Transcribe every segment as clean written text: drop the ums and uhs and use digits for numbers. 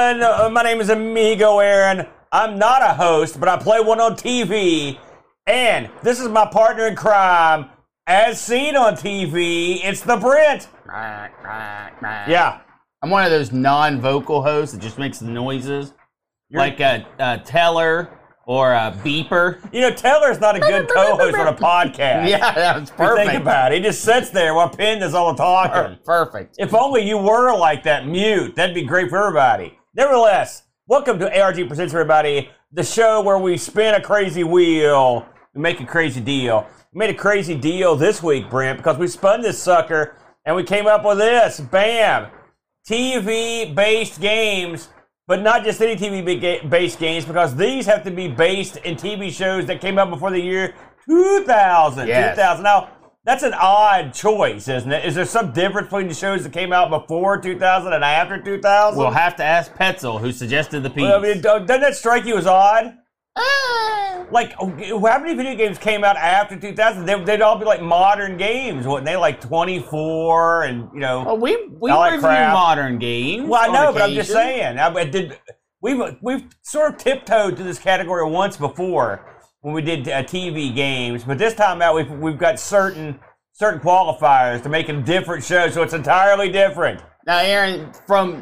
everyone. My name is Amigo Aaron. I'm not a host, but I play one on TV. And this is my partner in crime, as seen on TV. It's the Brent. Yeah. I'm one of those non-vocal hosts that just makes the noises. Like a teller or a beeper. You know, Teller's not a good co-host on a podcast. Yeah, that's perfect. Think about it. He just sits there while Penn does all the talking. Perfect. If only you were like that, mute. That'd be great for everybody. Nevertheless, welcome to ARG Presents, everybody, the show where we spin a crazy wheel and make a crazy deal. We made a crazy deal this week, Brent, because we spun this sucker and we came up with this. Bam! TV-based games, but not just any TV-based games, because these have to be based in TV shows that came out before the year 2000. Yes. 2000. Now, that's an odd choice, isn't it? Is there some difference between the shows that came out before 2000 and after 2000? We'll have to ask Petzel, who suggested the piece. Well, I mean, doesn't that strike you as odd? Like, how many video games came out after 2000? They'd all be like modern games, wouldn't they? Like 24 and, you know. Well, we like review crap. modern games. Well, I know, on but I'm just occasion. saying. We've sort of tiptoed to this category once before when we did TV games, but this time out we've got certain qualifiers to make a different show, so it's entirely different. Now, Aaron, from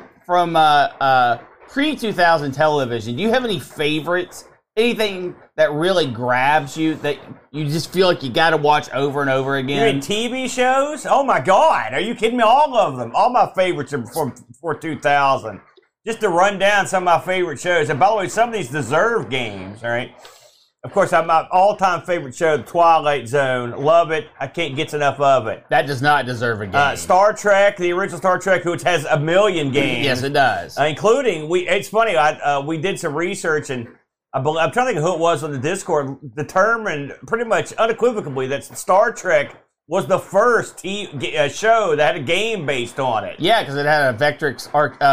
pre-2000 television, do you have any favorites? Anything that really grabs you that you just feel like you got to watch over and over You again? mean TV shows? Oh my God, are you kidding me? All of them. All my favorites are from before 2000. Just to run down some of my favorite shows. And by the way, some of these deserve games, all right? Of course, my all-time favorite show, The Twilight Zone. Love it. I can't get enough of it. That does not deserve a game. Star Trek, the original Star Trek, which has a million games. Yes, it does. Including, it's funny, we did some research, and I'm trying to think of who it was on the Discord, determined pretty much unequivocally that Star Trek was the first show that had a game based on it. Yeah, because it had a Vectrex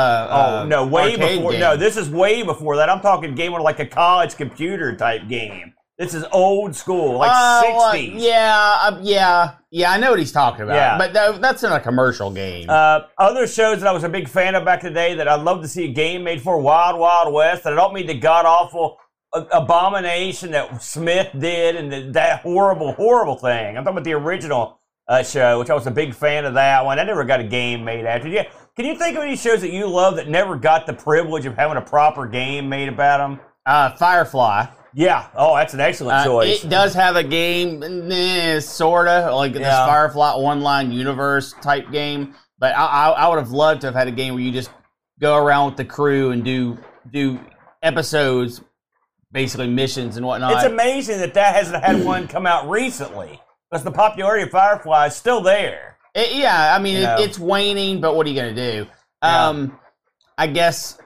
way arcade before. game. No, this is way before that. I'm talking game on like a college computer type game. This is old school, like 60s. Yeah, I know what he's talking about. Yeah. But that's in a commercial game. Other shows that I was a big fan of back in the day that I'd love to see a game made for, Wild Wild West. And I don't mean the god-awful abomination that Smith did and that horrible, horrible thing. I'm talking about the original show, which I was a big fan of that one. I never got a game made after. Yeah, can you think of any shows that you love that never got the privilege of having a proper game made about them? Firefly. Yeah. Oh, that's an excellent choice. It does have a game, sort of, like this Firefly online universe type game. But I would have loved to have had a game where you just go around with the crew and do episodes, basically missions and whatnot. It's amazing that hasn't had one come out recently, because the popularity of Firefly is still there. It's waning, but what are you going to do? I guess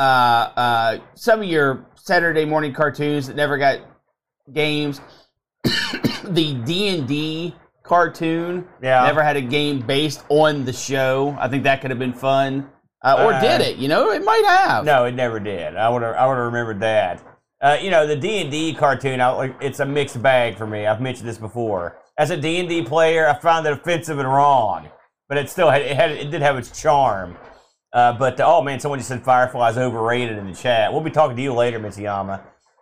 some of your Saturday morning cartoons that never got games. The D&D cartoon never had a game based on the show. I think that could have been fun. Or did it? It might have. No, it never did. I would have remembered that. The D&D cartoon, it's a mixed bag for me. I've mentioned this before. As a D&D player, I found it offensive and wrong, but it still it did have its charm. Oh man, someone just said Firefly's overrated in the chat. We'll be talking to you later, Mitsuyama.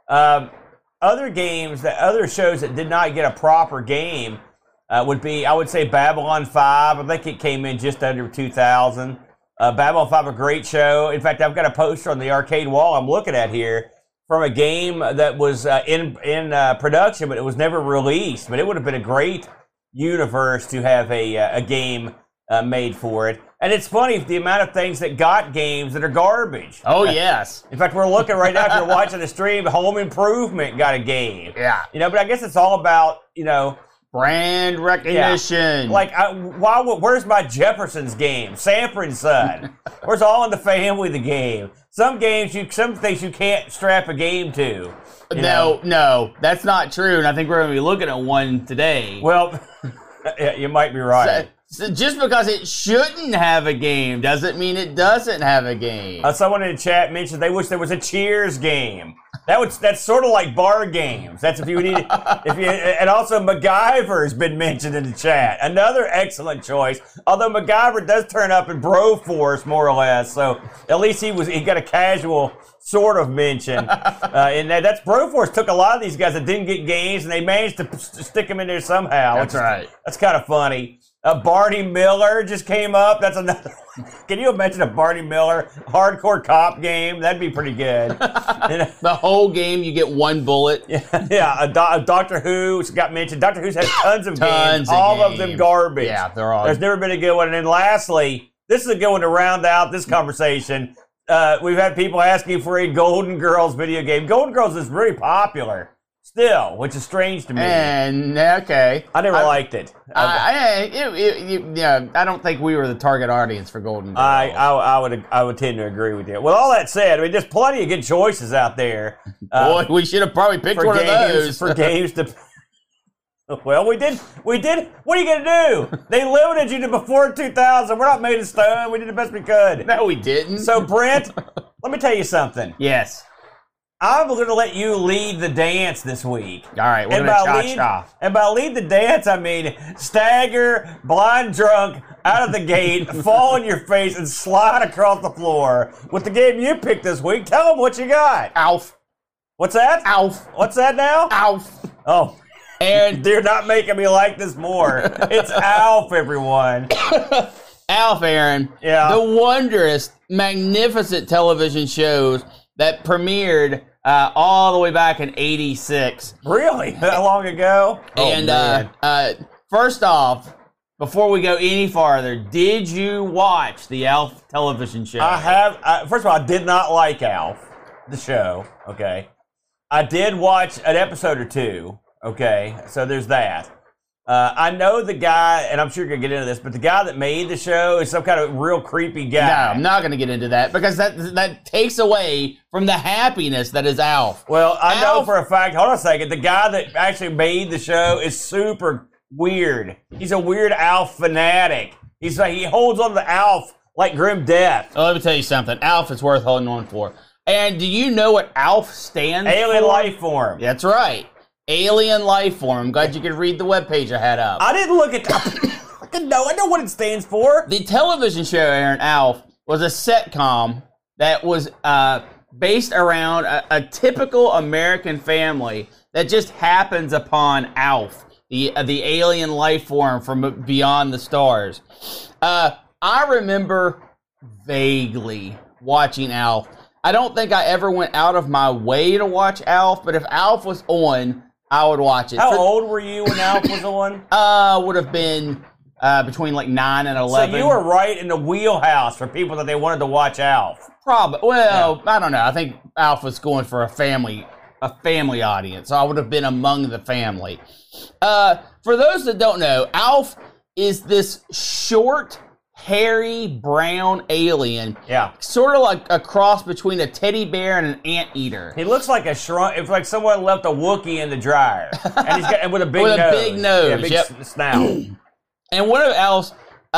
Other shows that did not get a proper game would be, I would say, Babylon 5. I think it came in just under 2000. Babylon 5, a great show. In fact, I've got a poster on the arcade wall I'm looking at here from a game that was in production, but it was never released. But it would have been a great universe to have a game made for it. And it's funny, the amount of things that got games that are garbage. Oh, yes. In fact, we're looking right now, if you're watching the stream, Home Improvement got a game. Yeah. But I guess it's all about, brand recognition. Yeah. Like, where's my Jefferson's game? Sanford and Son. Where's All in the Family the game? Some things you can't strap a game to. No, that's not true. And I think we're going to be looking at one today. Well, you might be right. So just because it shouldn't have a game doesn't mean it doesn't have a game. Someone in the chat mentioned they wish there was a Cheers game. That's sort of like bar games. That's if you need and also MacGyver has been mentioned in the chat. Another excellent choice. Although MacGyver does turn up in Broforce more or less, so at least he got a casual sort of mention. And that's Broforce took a lot of these guys that didn't get games, and they managed to stick them in there somehow. That's right. That's kind of funny. Barney Miller just came up. That's another. Can you imagine a Barney Miller hardcore cop game? That'd be pretty good. The whole game, you get one bullet. Yeah. Doctor Who got mentioned. Doctor Who's has tons of games. All of them garbage. Yeah, they're all. There's never been a good one. And then lastly, this is a good one to round out this conversation. We've had people asking for a Golden Girls video game. Golden Girls is very popular still, which is strange to me. And okay, I never liked it. Yeah, I don't think we were the target audience for Golden Girls. I would tend to agree with you. With all that said, I mean, there's plenty of good choices out there. Boy, we should have probably picked one of those for games to. Well, we did. What are you going to do? They limited you to before 2000. We're not made of stone. We did the best we could. No, we didn't. So, Brent, let me tell you something. Yes. I'm going to let you lead the dance this week. All right, we're going to cha-cha. And by lead the dance, I mean stagger, blind drunk, out of the gate, fall on your face, and slide across the floor with the game you picked this week. Tell them what you got. Alf. What's that? Alf. What's that now? Alf. Oh. And they're not making me like this more. It's Alf, everyone. Alf, Aaron. Yeah. The wondrous, magnificent television shows that premiered all the way back in '86. Really? That long ago? And first off, before we go any farther, did you watch the Alf television show? I have. First of all, I did not like Alf, the show. Okay. I did watch an episode or two. Okay, so there's that. I know the guy, and I'm sure you're going to get into this, but the guy that made the show is some kind of real creepy guy. No, I'm not going to get into that because that takes away from the happipiness that is Alf. Well, I know for a fact, hold on a second, the guy that actually made the show is super weird. He's a weird Alf fanatic. He holds on to Alf like grim death. Oh, let me tell you something. Alf is worth holding on for. And do you know what Alf stands for? Alien life form. That's right. Alien life form. I'm glad you could read the webpage I had up. I didn't look at I know what it stands for. The television show, Aaron, Alf, was a sitcom that was based around a typical American family that just happens upon Alf, the alien life form from beyond the stars. I remember vaguely watching Alf. I don't think I ever went out of my way to watch Alf, but if Alf was on, I would watch it. How old were you when Alf was on? Would have been between like 9 and 11. So you were right in the wheelhouse for people that they wanted to watch Alf. Probably. Well, yeah. I don't know. I think Alf was going for a family audience, so I would have been among the family. For those that don't know, Alf is this short, hairy, brown alien. Yeah. Sort of like a cross between a teddy bear and an anteater. He looks like it's like someone left a Wookiee in the dryer. And with a big nose. With a big nose. Yeah, big snout. And one of Alf's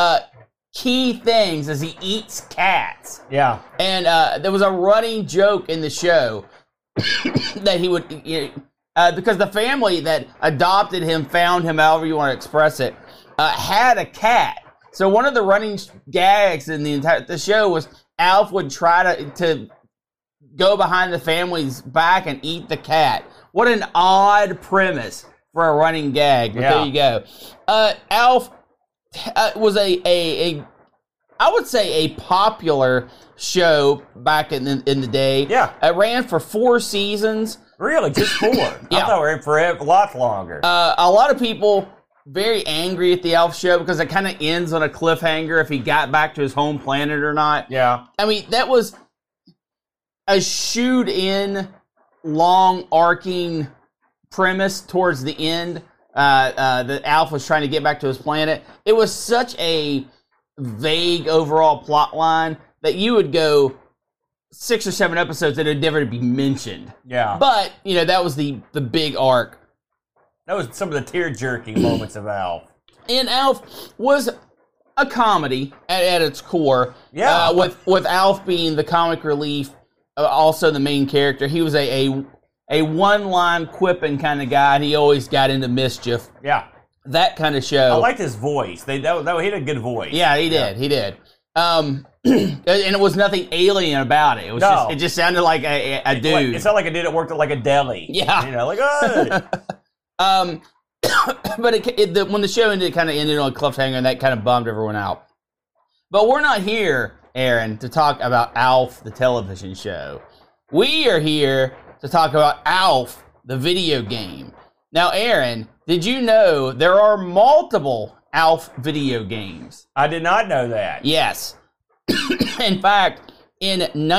key things is he eats cats. Yeah. And there was a running joke in the show that he would, because the family that adopted him, found him, however you want to express it, had a cat. So one of the running gags in the show was Alf would try to go behind the family's back and eat the cat. What an odd premise for a running gag. But There you go. Alf was I would say a popular show back in the day. Yeah. It ran for 4 seasons. Really? Just 4? Yeah. I thought we were in for a lot longer. A lot of people very angry at the Alf show because it kind of ends on a cliffhanger if he got back to his home planet or not. Yeah. I mean, that was a shooed-in, long, arcing premise towards the end that Alf was trying to get back to his planet. It was such a vague overall plot line that you would go 6 or 7 episodes that would never be mentioned. Yeah. But, that was the big arc. That was some of the tear-jerking moments of Alf. And Alf was a comedy at its core. Yeah. With Alf being the comic relief, also the main character. He was a a one-line quipping kind of guy, and he always got into mischief. Yeah. That kind of show. I liked his voice. He had a good voice. Yeah, he did. He did. And it was nothing alien about it. It was it just sounded like a dude. It sounded like a dude that worked at like a deli. Yeah. But when the show ended, it kind of ended on a cliffhanger, and that kind of bummed everyone out. But we're not here, Aaron, to talk about Alf, the television show. We are here to talk about Alf, the video game. Now, Aaron, did you know there are multiple Alf video games? I did not know that. Yes. In fact, in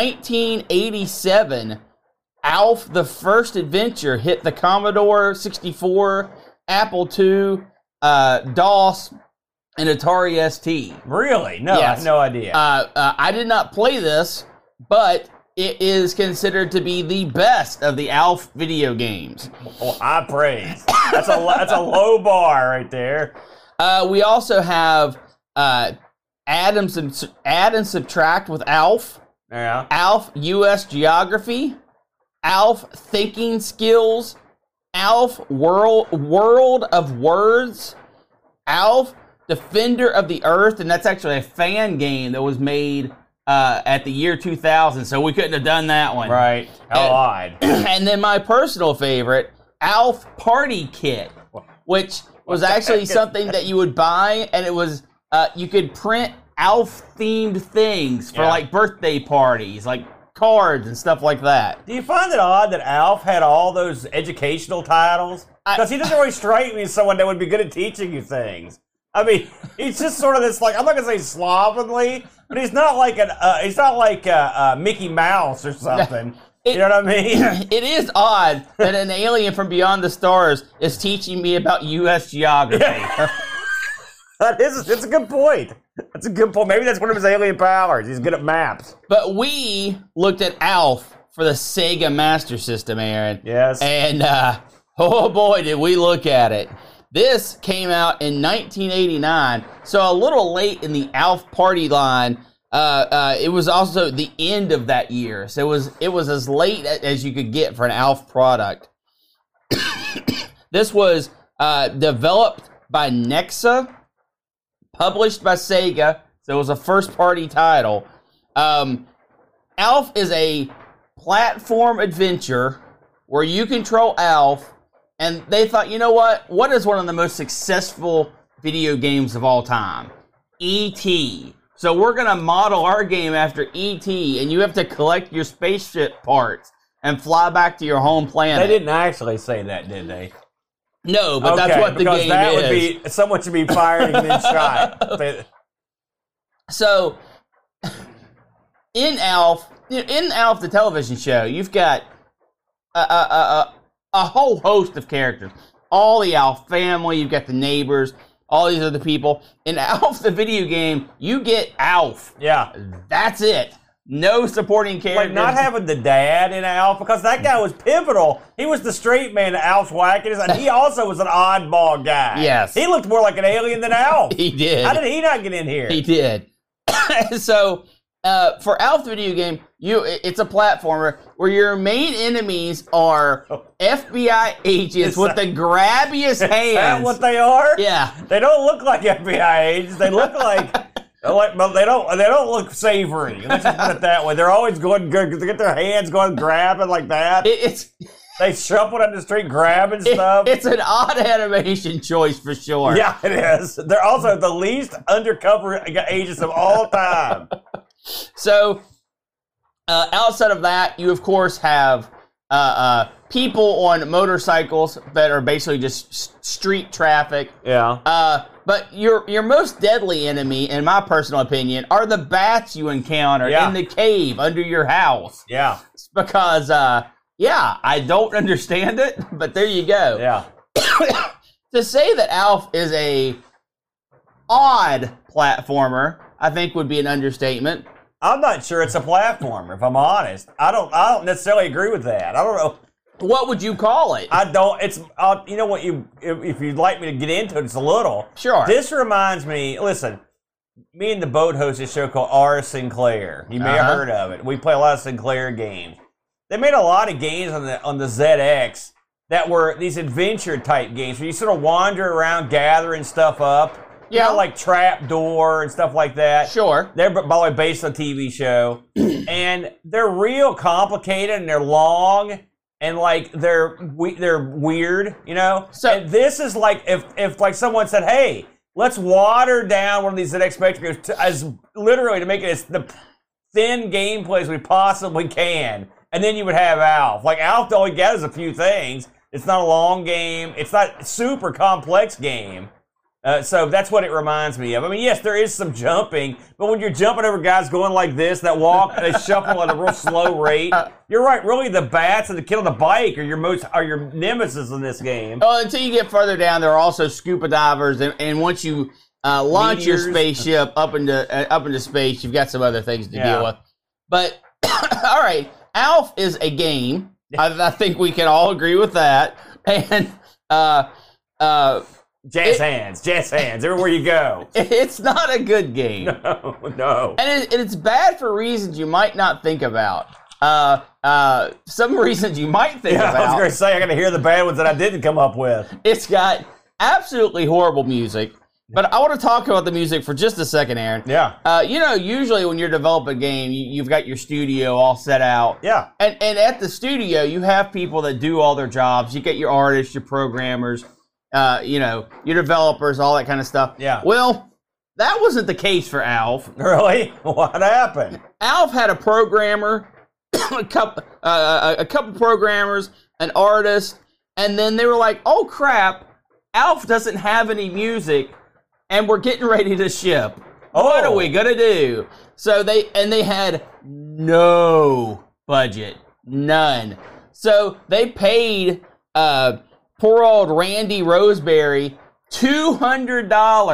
1987, Alf, the First Adventure hit the Commodore 64, Apple II, DOS, and Atari ST. Really? No, yes. I had no idea. I did not play this, but it is considered to be the best of the Alf video games. Well, high praise. That's a low bar right there. We also have Add and Subtract with Alf. Yeah. Alf US Geography. Alf Thinking Skills. Alf World of Words. Alf Defender of the Earth, and that's actually a fan game that was made at the year 2000, so we couldn't have done that one. Right. How odd. And then my personal favorite, Alf Party Kit, which was actually something that you would buy, and it was you could print Alf-themed things for like birthday parties, like cards and stuff like that. Do you find it odd that Alf had all those educational titles? Because he doesn't really strike me as someone that would be good at teaching you things. I mean, he's just sort of this, like, I'm not gonna say slovenly, but he's not like Mickey Mouse or something. You know what I mean? It is odd that an alien from beyond the stars is teaching me about U.S. geography. Yeah. It's a good point. That's a good point. Maybe that's one of his alien powers. He's good at maps. But we looked at Alf for the Sega Master System, Aaron. Yes. And, oh boy, did we look at it. This came out in 1989, so a little late in the Alf party line. It was also the end of that year, so it was as late as you could get for an Alf product. This was developed by Nexa, published by Sega, so it was a first-party title. Alf is a platform adventure where you control Alf. And they thought, you know what? What is one of the most successful video games of all time? E.T. So we're going to model our game after E.T. And you have to collect your spaceship parts and fly back to your home planet. They didn't actually say that, did they? No, but that's what the game is. That would be, someone should be fired and then shot. So, in Alf, the television show, you've got a whole host of characters. All the Alf family, you've got the neighbors, all these other people. In Alf, the video game, you get Alf. Yeah. That's it. No supporting characters. Like not having the dad in Alf, because that guy was pivotal. He was the straight man to Alf's wackiness, and he also was an oddball guy. Yes. He looked more like an alien than Alf. He did. How did he not get in here? He did. So, for Alf the video game, it's a platformer where your main enemies are FBI agents with the grabbiest hands. Is that what they are? Yeah. They don't look like FBI agents. They look like but they don't look savory. Let's just put it that way. They're always going good because they get their hands going grabbing like that. They shuffle down the street grabbing stuff. It's an odd animation choice for sure. Yeah, it is. They're also the least undercover agents of all time. So, outside of that, you of course have people on motorcycles that are basically just street traffic. Yeah. But your most deadly enemy, in my personal opinion, are the bats you encounter in the cave under your house. Yeah. Because, I don't understand it, but there you go. Yeah. To say that Alf is a odd platformer, I think would be an understatement. I'm not sure it's a platformer, if I'm honest. I don't necessarily agree with that. I don't know. What would you call it? I don't. It's you know what, if you'd like me to get into it, it's a little. Sure. This reminds me. Listen, me and the boat host a show called R. Sinclair. You may have heard of it. We play a lot of Sinclair games. they made a lot of games on the ZX that were these adventure type games where you sort of wander around gathering stuff up. You know, like Trapdoor and stuff like that. Sure. They're, by the way, based on a TV show. And they're real complicated and they're long and like they're weird, you know? So and this is like if like someone said, hey, let's water down one of these ZX Spectrum games as literally to make it as the thin gameplay as we possibly can. And then you would have Alf. Like Alf only gathers a few things. It's not a long game. It's not a super complex game. So that's what it reminds me of. I mean, yes, there is some jumping, but when you're jumping over guys going like this, that walk, they shuffle at a real slow rate. You're right. Really, the bats and the kid on the bike are your nemesis in this game. Well, until you get further down, there are also scuba divers, and once you launch your spaceship up into space, you've got some other things to deal with. But all right, Alf is a game. I think we can all agree with that. And Jazz hands, everywhere you go. It's not a good game. No. And it's bad for reasons you might not think about. Some reasons you might think about. I was going to say, I got to hear the bad ones that I didn't come up with. It's got absolutely horrible music. But I want to talk about the music for just a second, Aaron. Yeah. Usually when you're developing a game, you've got your studio all set out. Yeah. And at the studio, you have people that do all their jobs. You get your artists, your programmers, your developers, all that kind of stuff. Yeah. Well, that wasn't the case for Alf. Really? What happened? Alf had a programmer, a couple programmers, an artist, and then they were like, "Oh crap, Alf doesn't have any music, and we're getting ready to ship. What are we gonna do?" So they had no budget, none. So they paid poor old Randy Roseberry $200.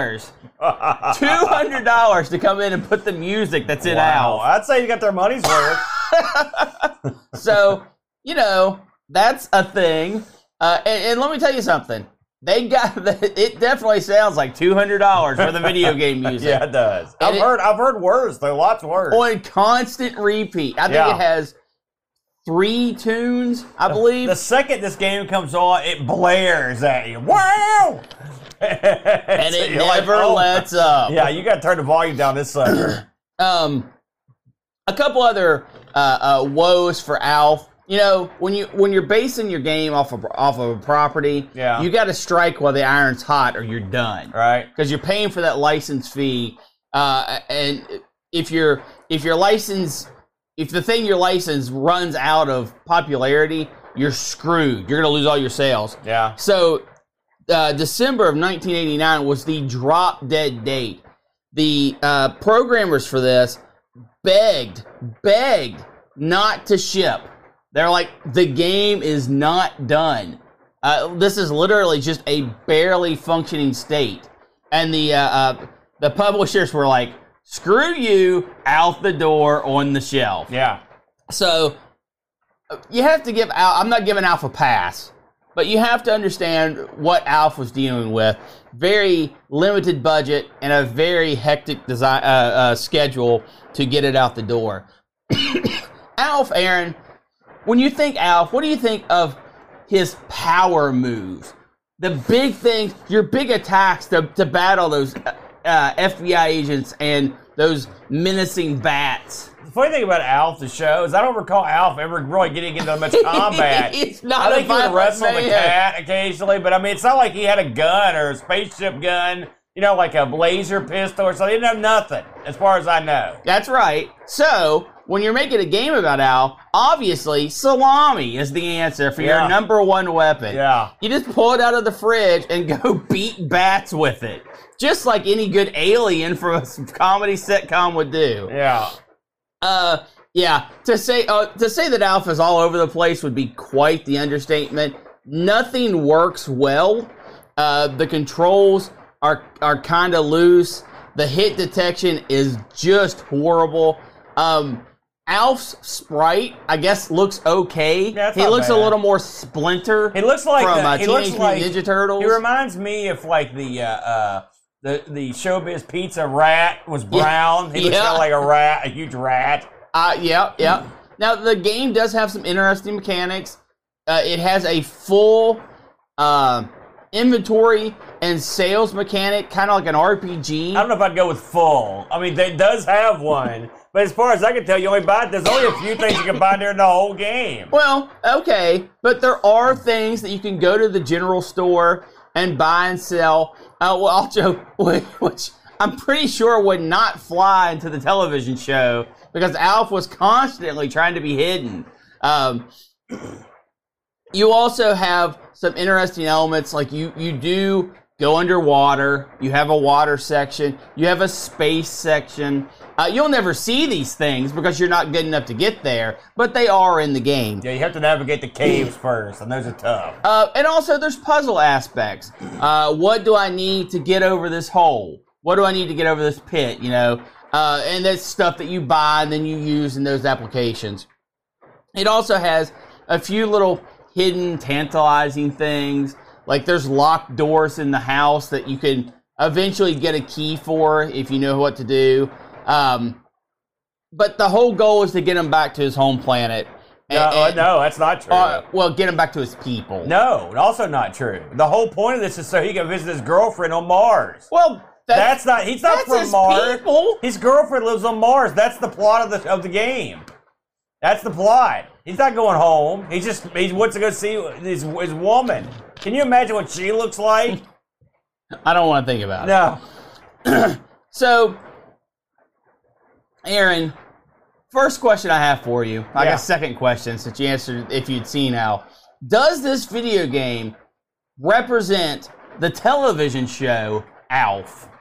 $200 to come in and put the music that's in Alf. I'd say you got their money's worth. So, that's a thing. And let me tell you something. It definitely sounds like $200 for the video game music. Yeah, it does. I've heard worse, though. Lots worse. On constant repeat. I think it has 3 tunes, I believe. The second this game comes on, it blares at you. Wow! And it never lets up. Yeah, you got to turn the volume down this sucker. A couple other woes for Alf. When you're basing your game off of a property, you got to strike while the iron's hot, or you're done. Right? Because you're paying for that license fee, and if the thing you're licensed runs out of popularity, you're screwed. You're gonna lose all your sales. Yeah. So, December of 1989 was the drop dead date. The programmers for this begged not to ship. They're like, the game is not done. This is literally just a barely functioning state. And the publishers were like, screw you, out the door, on the shelf. Yeah. So, you have to give Alf, I'm not giving Alf a pass, but you have to understand what Alf was dealing with. Very limited budget and a very hectic design schedule to get it out the door. Alf, Aaron, when you think Alf, what do you think of his power moves? The big things, your big attacks to battle those FBI agents and those menacing bats. The funny thing about Alf, the show, is I don't recall Alf ever really getting into much combat. He's not I think he would wrestle the cat occasionally, but I mean, it's not like he had a gun or a spaceship gun, like a laser pistol or something. He didn't have nothing, as far as I know. That's right. So, when you're making a game about Alf, obviously, salami is the answer for your number one weapon. Yeah. You just pull it out of the fridge and go beat bats with it. Just like any good alien from a comedy sitcom would do. Yeah. To say that Alf is all over the place would be quite the understatement. Nothing works well. The controls are kind of loose. The hit detection is just horrible. Alf's sprite, I guess, looks okay. Yeah, he looks bad. a little more Splinter. He looks like from Teenage Mutant Ninja Turtles. He reminds me of like the Showbiz Pizza rat was brown. He looks kind of like a rat, a huge rat. Yeah. Now, the game does have some interesting mechanics. It has a full inventory and sales mechanic, kind of like an RPG. I don't know if I'd go with full. I mean, it does have one. But as far as I can tell, you only buy there's only a few things you can buy during the whole game. Well, okay, but there are things that you can go to the general store and buy and sell. Also, which I'm pretty sure would not fly into the television show because Alf was constantly trying to be hidden. You also have some interesting elements, like you do go underwater. You have a water section. You have a space section. You'll never see these things because you're not good enough to get there, but they are in the game. Yeah, you have to navigate the caves first, and those are tough. And also, there's puzzle aspects. What do I need to get over this hole? What do I need to get over this pit, you know? And that's stuff that you buy and then you use in those applications. It also has a few little hidden, tantalizing things. Like there's locked doors in the house that you can eventually get a key for if you know what to do. But the whole goal is to get him back to his home planet. No, that's not true. Well, get him back to his people. No, also not true. The whole point of this is so he can visit his girlfriend on Mars. Well, he's not from his Mars. People. His girlfriend lives on Mars. That's the plot of the game. That's the plot. He's not going home. He wants to go see his woman. Can you imagine what she looks like? I don't want to think about it. No. So, Aaron, first question I have for you. I got a second question since you answered if you'd seen Alf. Does this video game represent the television show Alf?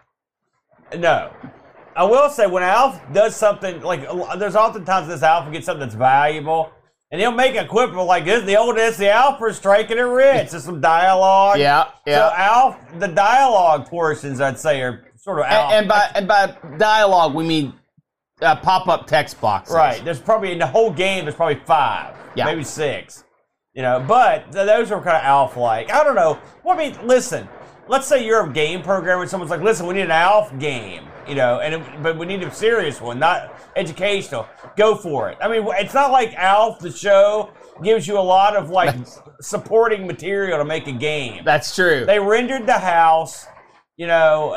No. I will say when Alf does something, like there's oftentimes this Alf will get something that's valuable, and he'll make equipment like this. The Alfers striking it rich. There's some dialogue. Yeah. So Alf, the dialogue portions, I'd say, are sort of Alf. And by dialogue, we mean pop-up text boxes. Right. There's probably, in the whole game, there's probably 5, maybe 6. You know, but those are kind of Alf-like. I don't know. Well, I mean, listen. Let's say you're a game programmer and someone's like, listen, we need an Alf game, you know, but we need a serious one, not educational. Go for it. I mean, it's not like Alf, the show, gives you a lot of, like, supporting material to make a game. That's true. They rendered the house, you know,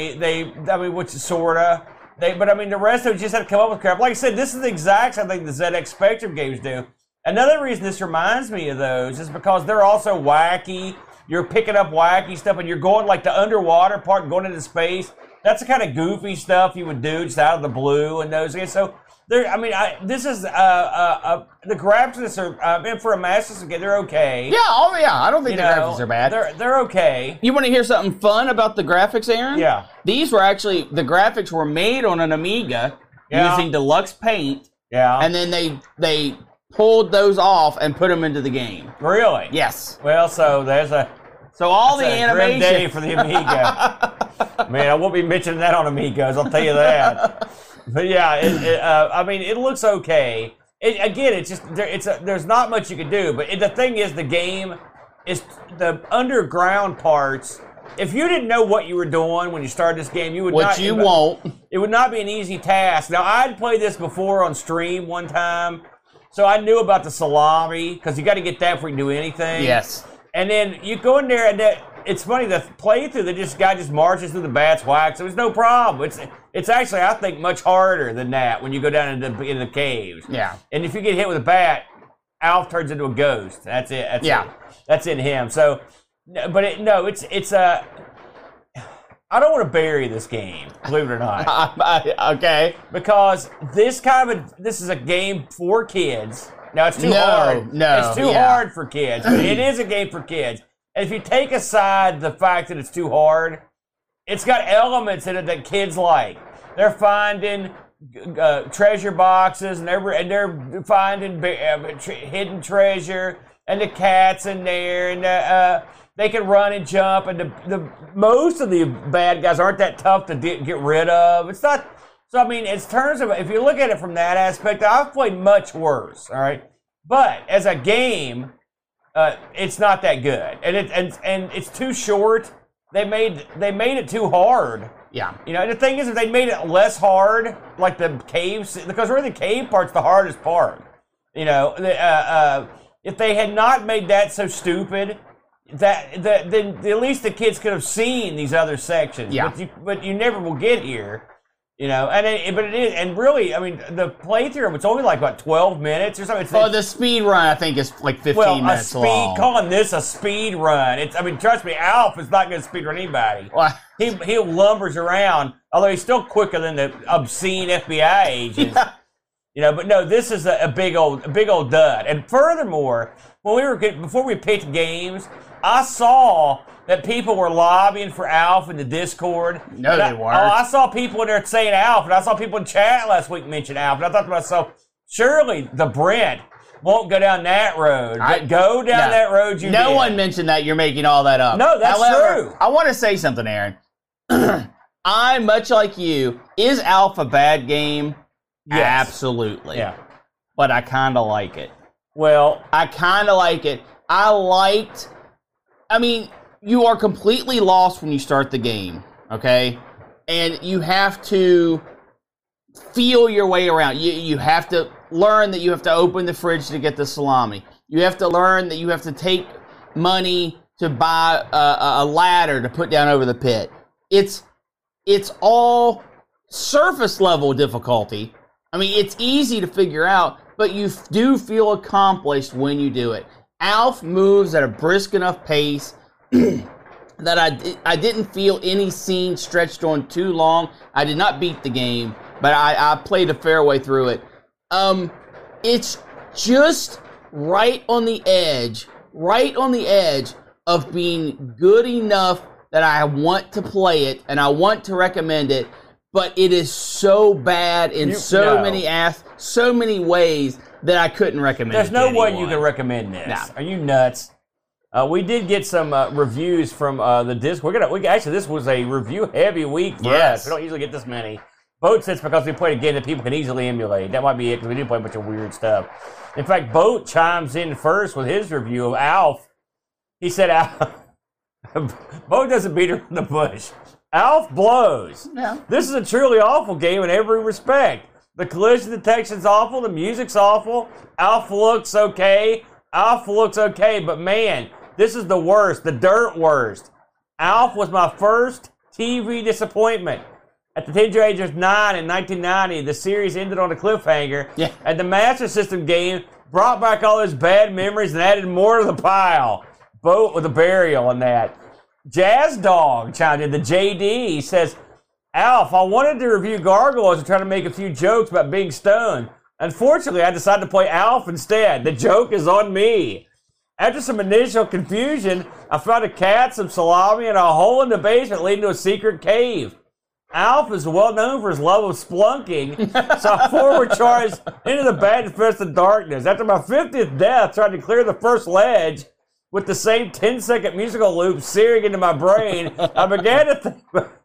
which is sort of. But, I mean, the rest of it just had to come up with crap. Like I said, this is the exact same thing the ZX Spectrum games do. Another reason this reminds me of those is because they're also wacky. You're picking up wacky stuff, and you're going like the underwater part and going into space. That's the kind of goofy stuff you would do just out of the blue and those things. So, this is the graphics are for a Master System game. They're okay. Yeah, I don't think the graphics are bad. They're okay. You want to hear something fun about the graphics, Aaron? Yeah. The graphics were made on an Amiga using Deluxe Paint. Yeah. And then they pulled those off and put them into the game. Really? Yes. Well, so there's all the animation. Grim day for the Amiga. Man, I won't be mentioning that on Amigos. I'll tell you that. But yeah, I mean, it looks okay. It's just there's not much you can do. But the thing is, the game is the underground parts. If you didn't know what you were doing when you started this game, you would not. You won't. It would not be an easy task. Now, I'd played this before on stream one time. So I knew about the salami, because you got to get that before you can do anything. Yes. And then you go in there, and it's funny, the playthrough, the guy just marches through the bats, whacks. It was no problem. It's actually, I think, much harder than that when you go down into the caves. Yeah. And if you get hit with a bat, Alf turns into a ghost. That's it. That's in him. So, but it's I don't want to bury this game, believe it or not. Okay. Because this is a game for kids. Now, it's too hard. No, it's too hard for kids. But it is a game for kids. And if you take aside the fact that it's too hard, it's got elements in it that kids like. They're finding treasure boxes, and they're finding hidden treasure, and the cat's in there, and they can run and jump, and the most of the bad guys aren't that tough to get rid of. It's not. So I mean, in terms of, if you look at it from that aspect, I've played much worse. All right, but as a game, it's not that good, and it's too short. They made it too hard. Yeah. You know, the thing is, if they made it less hard, like the caves, because really the cave part's the hardest part. You know, if they had not made that so stupid, then at least the kids could have seen these other sections. Yeah. But you never will get here. You know, but it is, and really, I mean, the playthrough, it's only like, what, 12 minutes or something? The speed run, I think, is like 15 minutes long. Calling this a speed run, trust me, Alf is not going to speed run anybody. Well, he lumbers around, although he's still quicker than the obscene FBI agents. Yeah. You know, but no, this is a big old dud. And furthermore, before we picked games, I saw that people were lobbying for Alf in the Discord. No, they weren't. I saw people in there saying Alf, and I saw people in chat last week mention Alf, and I thought to myself, surely the Brent won't go down that road. Go down that road you did. No one mentioned that. You're making all that up. No, that's true. I want to say something, Aaron. I, much like you, is Alf a bad game? Yes. Absolutely. Yeah. But I kind of like it. Well, I kind of like it. You are completely lost when you start the game, okay? And you have to feel your way around. You have to learn that you have to open the fridge to get the salami. You have to learn that you have to take money to buy a ladder to put down over the pit. It's all surface level difficulty. I mean, it's easy to figure out, but you do feel accomplished when you do it. Alf moves at a brisk enough pace that I didn't feel any scene stretched on too long. I did not beat the game, but I played a fair way through it. It's just right on the edge of being good enough that I want to play it and I want to recommend it, but it is so bad in so many ways that I couldn't recommend it. There's no way you can recommend this. No. Are you nuts? We did get some reviews from the Discord. Actually, this was a review-heavy week for us. We don't usually get this many. Boat says because we played a game that people can easily emulate. That might be it, because we did play a bunch of weird stuff. In fact, Boat chimes in first with his review of Alf. He said, Boat doesn't beat her in the bush. Alf blows. Yeah. This is a truly awful game in every respect. The collision detection's awful. The music's awful. Alf looks okay, but man, this is the worst, the dirt worst. Alf was my first TV disappointment. At the tender age of 9 in 1990, the series ended on a cliffhanger, and the Master System game brought back all those bad memories and added more to the pile. Boat with a burial on that. Jazz Dog chimed in, the JD. He says, Alf, I wanted to review Gargoyles and try to make a few jokes about being stoned. Unfortunately, I decided to play Alf instead. The joke is on me. After some initial confusion, I found a cat, some salami, and a hole in the basement leading to a secret cave. Alf is well known for his love of splunking, so I forward charged into the bat-infested darkness. After my 50th death, trying to clear the first ledge with the same 10-second musical loop searing into my brain, I began to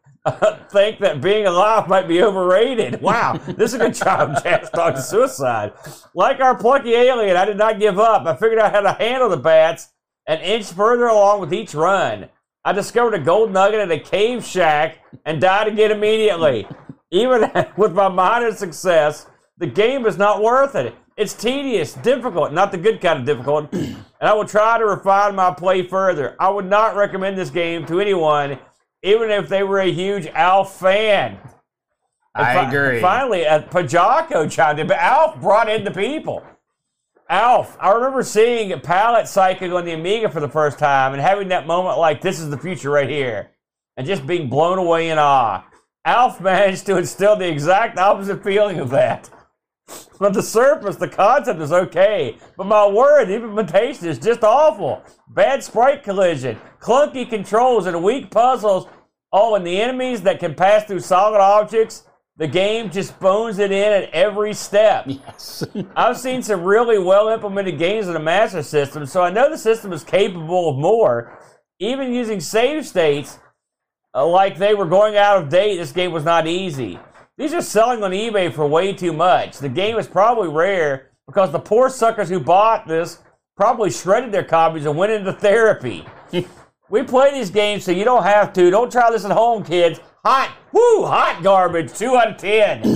think that being alive might be overrated. Wow, this is a good job, Jazz Dog, to suicide. Like our plucky alien, I did not give up. I figured out how to handle the bats an inch further along with each run. I discovered a gold nugget at a cave shack and died again immediately. Even with my modest success, the game is not worth it. It's tedious, difficult, not the good kind of difficult, and I will try to refine my play further. I would not recommend this game to anyone, even if they were a huge Alf fan. I agree. Finally, Pajako chimed in, but Alf brought in the people. Alf, I remember seeing Palette Cycling on the Amiga for the first time and having that moment like, this is the future right here, and just being blown away in awe. Alf managed to instill the exact opposite feeling of that. On the surface, the concept is okay, but my word, the implementation is just awful. Bad sprite collision, clunky controls, and weak puzzles. Oh, and the enemies that can pass through solid objects, the game just bones it in at every step. Yes. I've seen some really well-implemented games in the Master System, so I know the system is capable of more. Even using save states, like they were going out of date, this game was not easy. These are selling on eBay for way too much. The game is probably rare because the poor suckers who bought this probably shredded their copies and went into therapy. We play these games so you don't have to. Don't try this at home, kids. Hot garbage, 2 out of 10.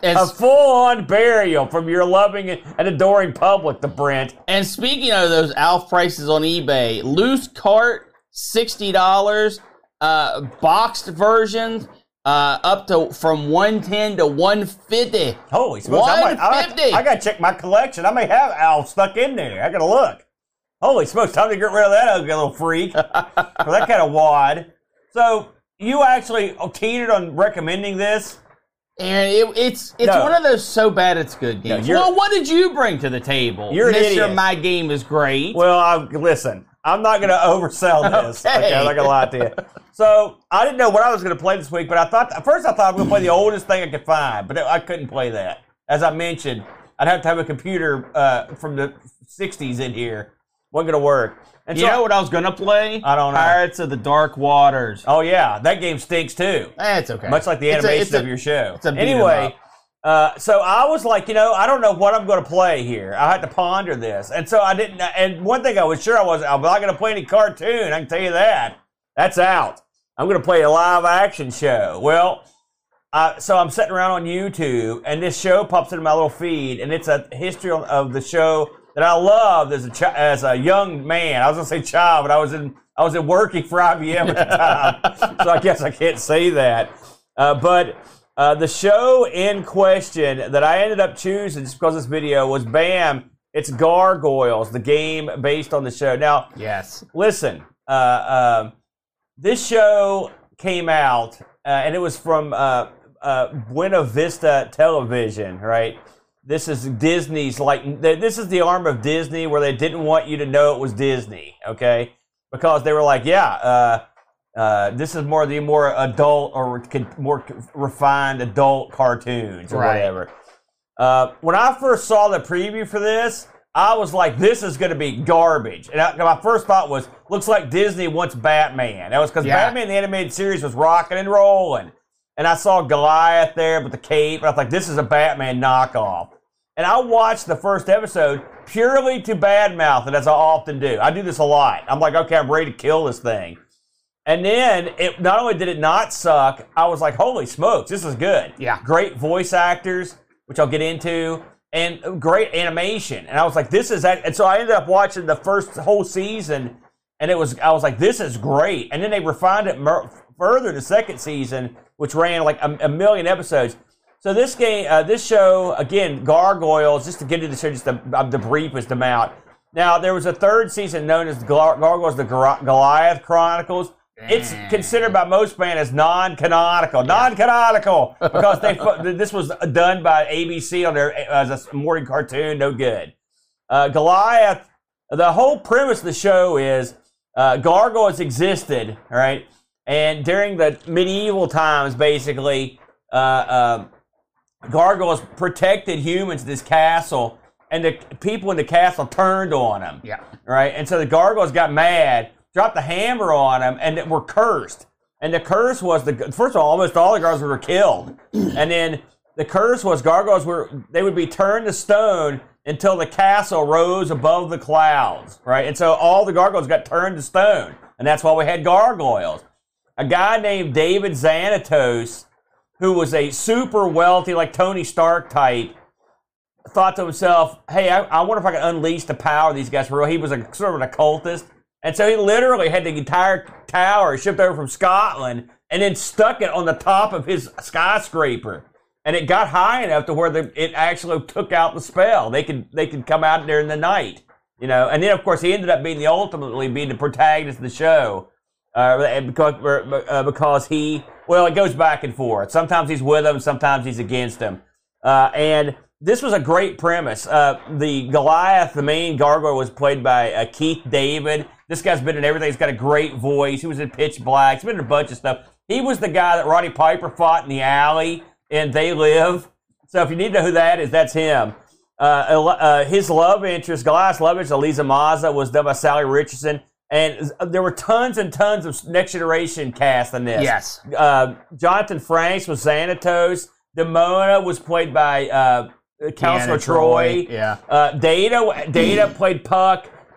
a full-on burial from your loving and adoring public, the Brent. And speaking of those Alf prices on eBay, loose cart, $60, boxed versions, up to from $110 to $150. Holy smokes! I gotta check my collection. I may have Alf stuck in there. I gotta look. Holy smokes! Time to get rid of that ugly little freak for that kind of wad. So you actually teetered on recommending this, and it's one of those so bad it's good games. Well, what did you bring to the table? You're an idiot. Mr. My Game is Great. Well, listen. I'm not going to oversell this. Okay, I'm not going to lie to you. So, I didn't know what I was going to play this week, but at first I thought I was going to play the oldest thing I could find, but I couldn't play that. As I mentioned, I'd have to have a computer from the 60s in here. Wasn't going to work. And you know what I was going to play? I don't know. Pirates of the Dark Waters. Oh, yeah. That game stinks, too. It's okay. Much like the animation of your show. Anyway, so I was like, I don't know what I'm going to play here. I had to ponder this. And so I didn't, and one thing I was sure I'm not going to play any cartoon. I can tell you that. That's out. I'm going to play a live action show. Well, so I'm sitting around on YouTube, and this show pops into my little feed, and it's a history of the show that I loved as a young man. I was going to say child, but I was in working for IBM at the time. So I guess I can't say that. But the show in question that I ended up choosing just because of this video was BAM! It's Gargoyles, the game based on the show. Now, yes, listen, this show came out, and it was from Buena Vista Television, right? This is Disney's, this is the arm of Disney where they didn't want you to know it was Disney, okay? Because they were like, this is more adult or more refined adult cartoons or whatever. When I first saw the preview for this, I was like, this is going to be garbage. And my first thought was, looks like Disney wants Batman. That was because Batman, the animated series, was rocking and rolling. And I saw Goliath there with the cape, and I thought, this is a Batman knockoff. And I watched the first episode purely to badmouth it, as I often do. I do this a lot. I'm like, okay, I'm ready to kill this thing. And then, not only did it not suck, I was like, holy smokes, this is good. Yeah. Great voice actors, which I'll get into, and great animation. And I was like, this is that. And so I ended up watching the first whole season, and I was like, this is great. And then they refined it further the second season, which ran like a million episodes. So this show, again, Gargoyles, just to get into the show, just the briefest amount. Now, there was a third season known as Gargoyles, the Goliath Chronicles. It's considered by most fans as non-canonical, because this was done by ABC on their as a morning cartoon, no good. Goliath, the whole premise of the show is gargoyles existed, right? And during the medieval times, basically, gargoyles protected humans in this castle, and the people in the castle turned on them. Yeah. Right? And so the gargoyles got mad, dropped the hammer on them, and were cursed. And the curse was, first of all, almost all the gargoyles were killed. And then the curse was gargoyles they would be turned to stone until the castle rose above the clouds. Right? And so all the gargoyles got turned to stone. And that's why we had gargoyles. A guy named David Xanatos, who was a super wealthy, like Tony Stark type, thought to himself, hey, I wonder if I can unleash the power of these guys for real. He was sort of an occultist. And so he literally had the entire tower shipped over from Scotland and then stuck it on the top of his skyscraper. And it got high enough to where it actually took out the spell. They could come out there in the night, And then, of course, he ended up ultimately being the protagonist of the show. Because it goes back and forth. Sometimes he's with them, sometimes he's against them. And this was a great premise. The Goliath, the main gargoyle, was played by Keith David. This guy's been in everything. He's got a great voice. He was in Pitch Black. He's been in a bunch of stuff. He was the guy that Roddy Piper fought in the alley in They Live. So if you need to know who that is, that's him. His love interest, Goliath's love interest, Eliza Maza, was done by Sally Richardson. And there were tons and tons of Next Generation cast in this. Yes. Jonathan Franks was Xanatos. Demona was played by Counselor Troy. Yeah. Data played Puck.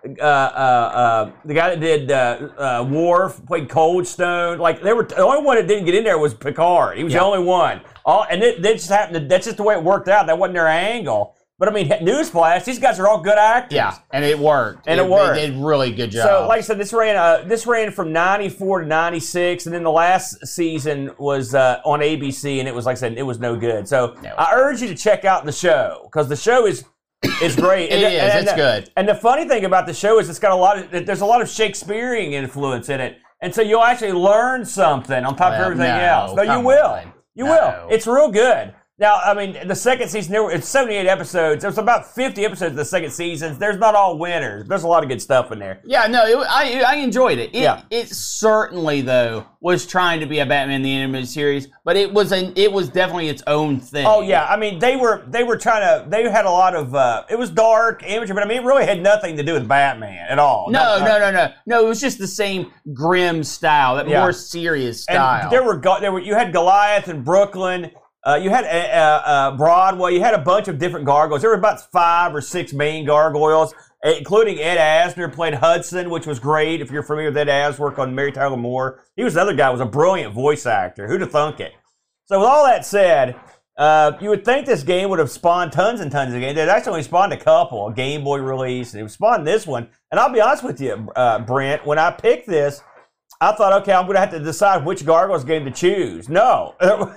the guy that did Worf played Cold Stone. Like they were the only one that didn't get in there was Picard. He was the only one. And they just happened. That's just the way it worked out. That wasn't their angle. But I mean, newsflash, these guys are all good actors. Yeah, and it worked. And it worked. They did really good job. So, like I said, this ran from 94 to 96, and then the last season was on ABC, and it was, like I said, it was no good. So I urge you to check out the show, because the show is great. It's good. And the funny thing about the show is there's a lot of Shakespearean influence in it, and so you'll actually learn something on top of everything else. No, you will. You will. It's real good. Now, I mean, the second season, it's 78 episodes. There's about 50 episodes of the second season. There's not all winners. There's a lot of good stuff in there. Yeah, no, I enjoyed it. It certainly, though, was trying to be a Batman the Animated Series, but it was definitely its own thing. Oh, yeah. I mean, they had a lot of, it was dark, amateur, but I mean, it really had nothing to do with Batman at all. No, it was just the same grim style, that more serious style. And you had Goliath in Brooklyn. You had Broadway. You had a bunch of different gargoyles. There were about 5 or 6 main gargoyles, including Ed Asner played Hudson, which was great. If you're familiar with Ed Asner's work on Mary Tyler Moore, he was another guy who was a brilliant voice actor. Who'd have thunk it? So with all that said, you would think this game would have spawned tons and tons of games. It actually only spawned a couple, a Game Boy release, and it spawned this one. And I'll be honest with you, Brent, when I picked this, I thought, okay, I'm going to have to decide which Gargoyles game to choose. No.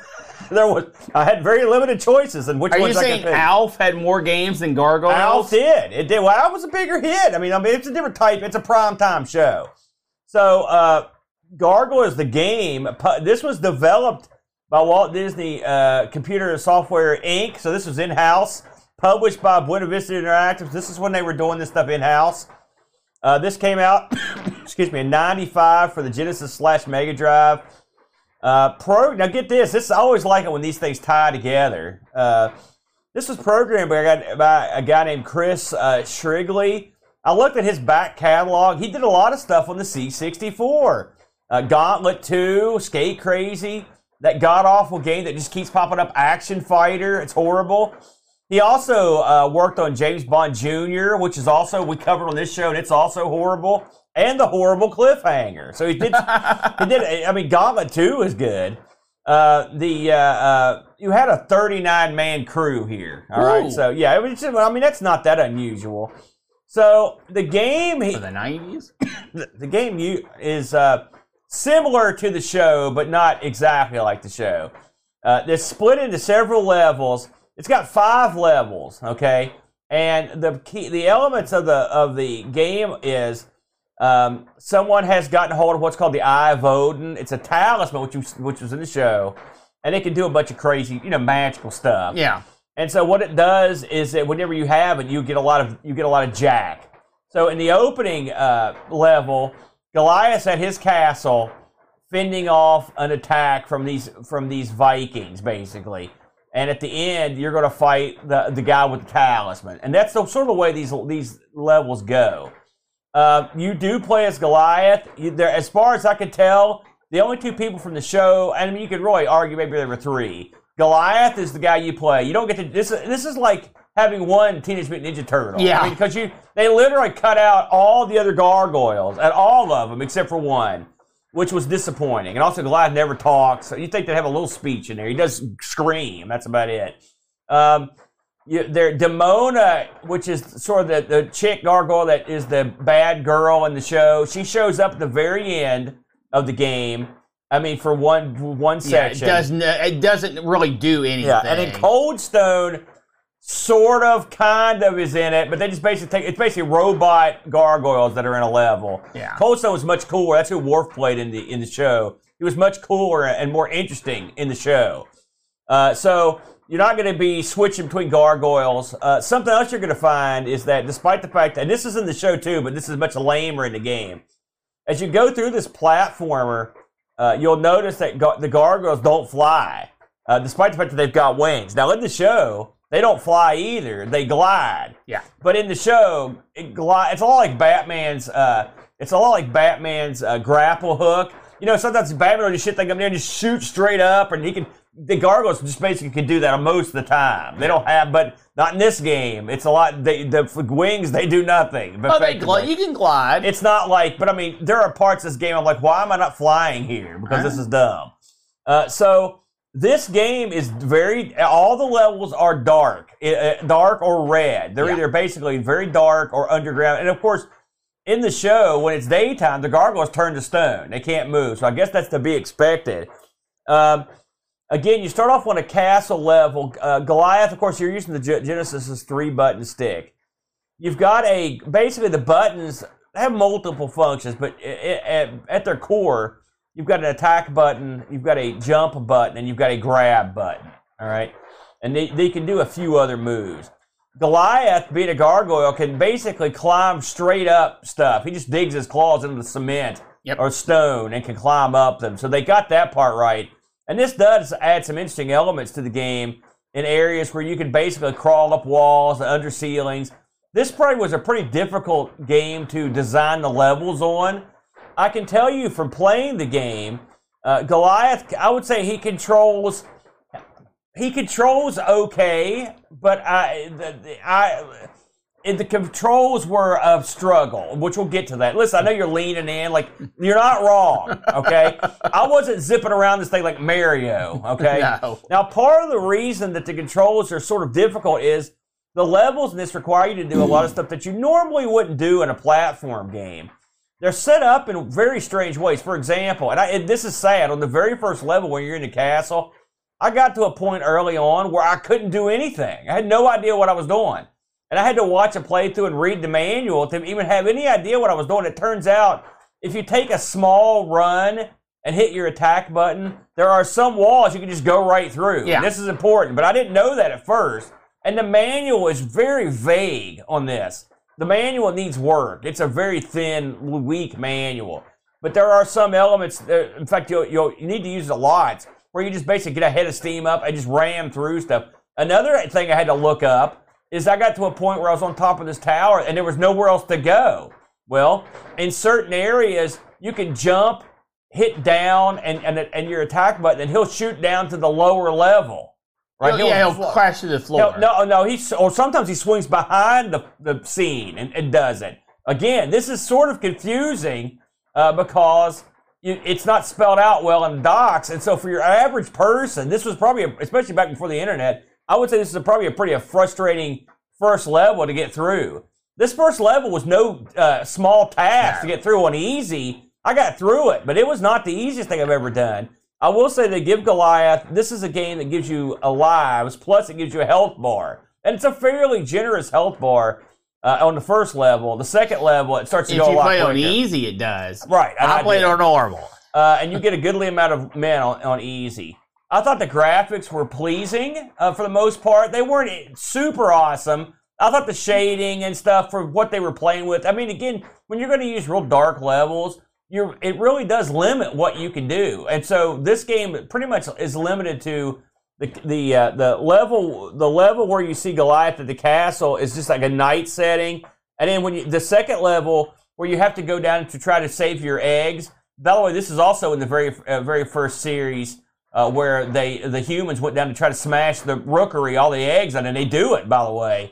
I had very limited choices in which ones I could pick. Are you saying Alf had more games than Gargoyles? Alf did. It did. Well, Alf was a bigger hit. I mean, it's a different type. It's a primetime show. So, Gargoyles, the game, this was developed by Walt Disney Computer Software, Inc. So this was in-house, published by Buena Vista Interactive. This is when they were doing this stuff in-house. This came out, in 95 for the Genesis / Mega Drive. Now get this. I always like it when these things tie together. This was programmed by a guy named Chris Shrigley. I looked at his back catalog. He did a lot of stuff on the C64. Gauntlet 2, Skate Crazy, that god-awful game that just keeps popping up, Action Fighter. It's horrible. He also worked on James Bond Jr., which is also, we covered on this show, and it's also horrible. And the horrible cliffhanger. So he did. I mean, Gauntlet 2 is good. You had a 39-man crew here. All right. So yeah, that's not that unusual. So the game for the 90s. The game is similar to the show, but not exactly like the show. They're split into several levels. It's got 5 levels. Okay, and the elements of the game is. Someone has gotten hold of what's called the Eye of Odin. It's a talisman, which was in the show, and it can do a bunch of crazy, magical stuff. Yeah. And so what it does is that whenever you have it, you get a lot of jack. So in the opening level, Goliath's at his castle, fending off an attack from these Vikings, basically. And at the end, you're going to fight the guy with the talisman, and that's sort of the way these levels go. You do play as Goliath. As far as I could tell, the only 2 people from the show, and I mean, you could really argue maybe there were 3. Goliath is the guy you play. You don't get to. This is like having one Teenage Mutant Ninja Turtle. Yeah. I mean, because they literally cut out all the other gargoyles, and all of them except for one, which was disappointing. And also, Goliath never talks. So you'd think they'd have a little speech in there. He does scream. That's about it. Demona, which is sort of the chick gargoyle that is the bad girl in the show, she shows up at the very end of the game. I mean, for one section. It doesn't really do anything. Yeah, and then Cold Stone kind of is in it, but they just basically it's basically robot gargoyles that are in a level. Yeah. Cold Stone was much cooler. That's who Worf played in the show. He was much cooler and more interesting in the show. So you're not going to be switching between gargoyles. Something else you're going to find is that despite the fact that, and this is in the show too, but this is much lamer in the game, as you go through this platformer, you'll notice that the gargoyles don't fly, despite the fact that they've got wings. Now in the show, they don't fly either; they glide. Yeah. But in the show, it's a lot like Batman's. Grapple hook. Sometimes Batman will just shit thing up there and just shoot straight up, and he can the gargoyles just basically can do that most of the time. They don't have, but not in this game. It's a lot. The wings, they do nothing. Oh, you can glide. It's not like, but I mean, there are parts of this game I'm like, why am I not flying here? Because this is dumb. So this game is all the levels are dark or red. They're either basically very dark or underground. And of course, in the show, when it's daytime, the gargoyles turn to stone. They can't move. So I guess that's to be expected. Again, you start off on a castle level. Goliath, of course, you're using the Genesis 3-button stick. You've got basically the buttons have multiple functions, but at their core, you've got an attack button, you've got a jump button, and you've got a grab button. All right? And they can do a few other moves. Goliath, being a gargoyle, can basically climb straight up stuff. He just digs his claws into the cement or stone and can climb up them. So they got that part right. And this does add some interesting elements to the game in areas where you can basically crawl up walls and under ceilings. This probably was a pretty difficult game to design the levels on. I can tell you from playing the game, Goliath, I would say he controls okay, but the controls were a struggle, which we'll get to that. Listen, I know you're leaning in, like, you're not wrong, okay? I wasn't zipping around this thing like Mario, okay? No. Now, part of the reason that the controls are sort of difficult is the levels in this require you to do a lot of stuff that you normally wouldn't do in a platform game. They're set up in very strange ways. For example, and this is sad, on the very first level when you're in the castle, I got to a point early on where I couldn't do anything. I had no idea what I was doing. And I had to watch a playthrough and read the manual to even have any idea what I was doing. It turns out, if you take a small run and hit your attack button, there are some walls you can just go right through. Yeah. And this is important, but I didn't know that at first. And the manual is very vague on this. The manual needs work. It's a very thin, weak manual. But there are some elements, in fact, you need to use it a lot, where you just basically get a head of steam up and just ram through stuff. Another thing I had to look up is I got to a point where I was on top of this tower and there was nowhere else to go. Well, in certain areas, you can jump, hit down, and your attack button, and he'll shoot down to the lower level. Right? He'll crash to the floor. No. Or sometimes he swings behind the scene and does it. Again, this is sort of confusing because it's not spelled out well in docs, and so for your average person, this was probably, especially back before the internet, I would say this is probably a pretty frustrating first level to get through. This first level was no small task to get through on easy. I got through it, but it was not the easiest thing I've ever done. I will say they give Goliath, this is a game that gives you lives, plus it gives you a health bar. And it's a fairly generous health bar on the first level. The second level, it starts to go a lot quicker. If you play on easy, it does. Right. I played on normal. And you get a goodly amount of men on easy. I thought the graphics were pleasing for the most part. They weren't super awesome. I thought the shading and stuff for what they were playing with. I mean, again, when you're going to use real dark levels, it really does limit what you can do. And so this game pretty much is limited to the level where you see Goliath at the castle is just like a night setting. And then the second level where you have to go down to try to save your eggs. By the way, this is also in the very first series. Where the humans went down to try to smash the rookery, all the eggs, and they do it, by the way.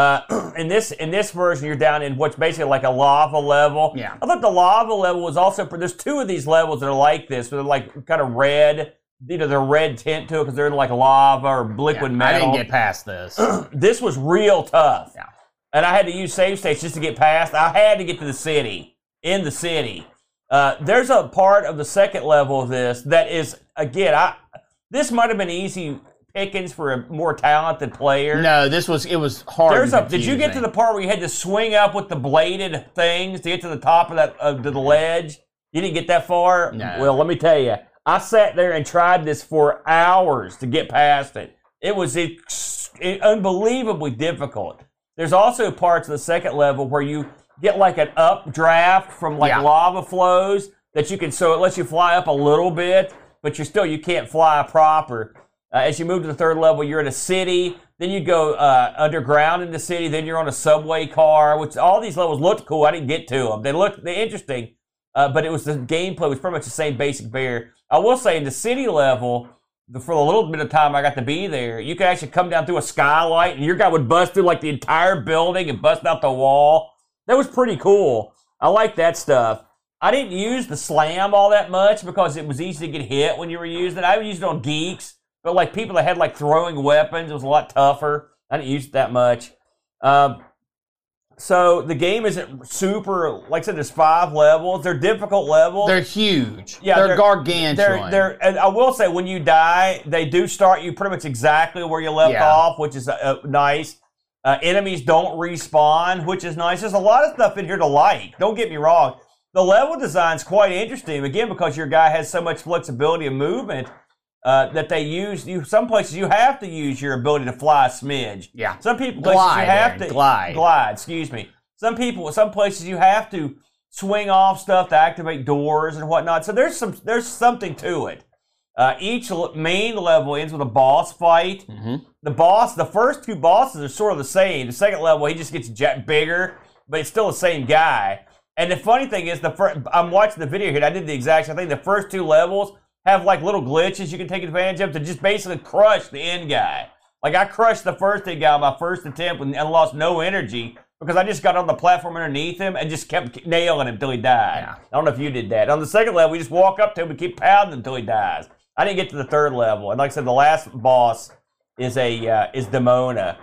In this version, you're down in what's basically like a lava level. Yeah. I thought the lava level was also, there's two of these levels that are like this, where they're like kind of red, they're red tint to it because they're in like lava or liquid metal. I didn't get past this. This was real tough. Yeah. And I had to use save states just to get past. I had to get to the city, in the city. There's a part of the second level of this that is, again, this might have been easy pickings for a more talented player. No, it was hard. Did you get to the part where you had to swing up with the bladed things to get to the top of to the ledge? You didn't get that far? No. Well, let me tell you, I sat there and tried this for hours to get past it. It was unbelievably difficult. There's also parts of the second level where you get like an updraft from lava flows that you can, so it lets you fly up a little bit, but you can't fly proper. As you move to the third level, you're in a city, then you go underground in the city, then you're on a subway car, which all these levels looked cool. I didn't get to them. They're interesting, but the gameplay was pretty much the same basic bear. I will say in the city level, for the little bit of time I got to be there, you could actually come down through a skylight, and your guy would bust through like the entire building and bust out the wall. That was pretty cool. I like that stuff. I didn't use the slam all that much because it was easy to get hit when you were using it. I used it on geeks, but like people that had like throwing weapons, it was a lot tougher. I didn't use it that much. So the game isn't super, like I said, there's 5 levels. They're difficult levels. They're huge. Yeah, they're gargantuan. And I will say, when you die, they do start you pretty much exactly where you left off, which is nice. Enemies don't respawn, which is nice. There's a lot of stuff in here to like. Don't get me wrong. The level design's quite interesting, again, because your guy has so much flexibility and movement that they use. Some places you have to use your ability to fly a smidge. Yeah. Some places you have to glide. Excuse me. Some places you have to swing off stuff to activate doors and whatnot. So there's something to it. Each main level ends with a boss fight. Mm-hmm. The first 2 bosses are sort of the same. The second level, he just gets bigger, but it's still the same guy. And the funny thing is, I'm watching the video here, and I did the exact same thing. The first 2 levels have like little glitches you can take advantage of to just basically crush the end guy. Like I crushed the first end guy on my first attempt and lost no energy because I just got on the platform underneath him and just kept nailing him until he died. Yeah. I don't know if you did that. On the second level, we just walk up to him and keep pounding him until he dies. I didn't get to the 3rd level. And like I said, the last boss is Demona.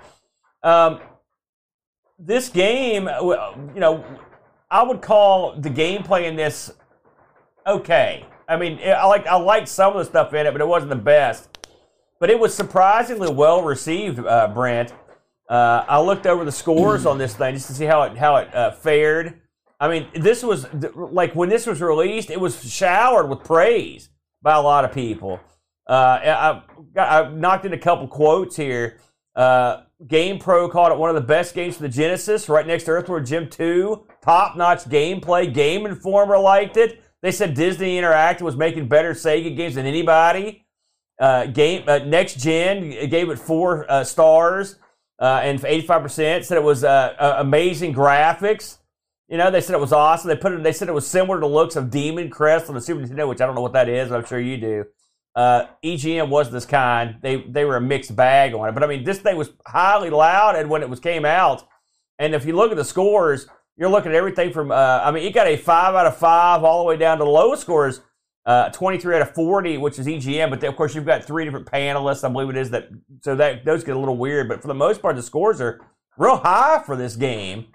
This game, I would call the gameplay in this okay. I mean, I liked some of the stuff in it, but it wasn't the best. But it was surprisingly well received, Brent. I looked over the scores on this thing just to see how it fared. I mean, this was like when this was released, it was showered with praise by a lot of people. I knocked in a couple quotes here. GamePro called it one of the best games for the Genesis, right next to Earthworm Jim 2. Top-notch gameplay. Game Informer liked it. They said Disney Interactive was making better Sega games than anybody. Next Gen gave it 4 stars, and 85% said it was amazing graphics. They said it was awesome. They said it was similar to the looks of Demon Crest on the Super Nintendo, which I don't know what that is. I'm sure you do. EGM was this kind. They were a mixed bag on it. But I mean, this thing was highly lauded when it came out. And if you look at the scores, you're looking at everything from, it got a 5 out of 5 all the way down to the lowest scores, 23 out of 40, which is EGM. But of course, you've got 3 different panelists, I believe it is, so those get a little weird. But for the most part, the scores are real high for this game.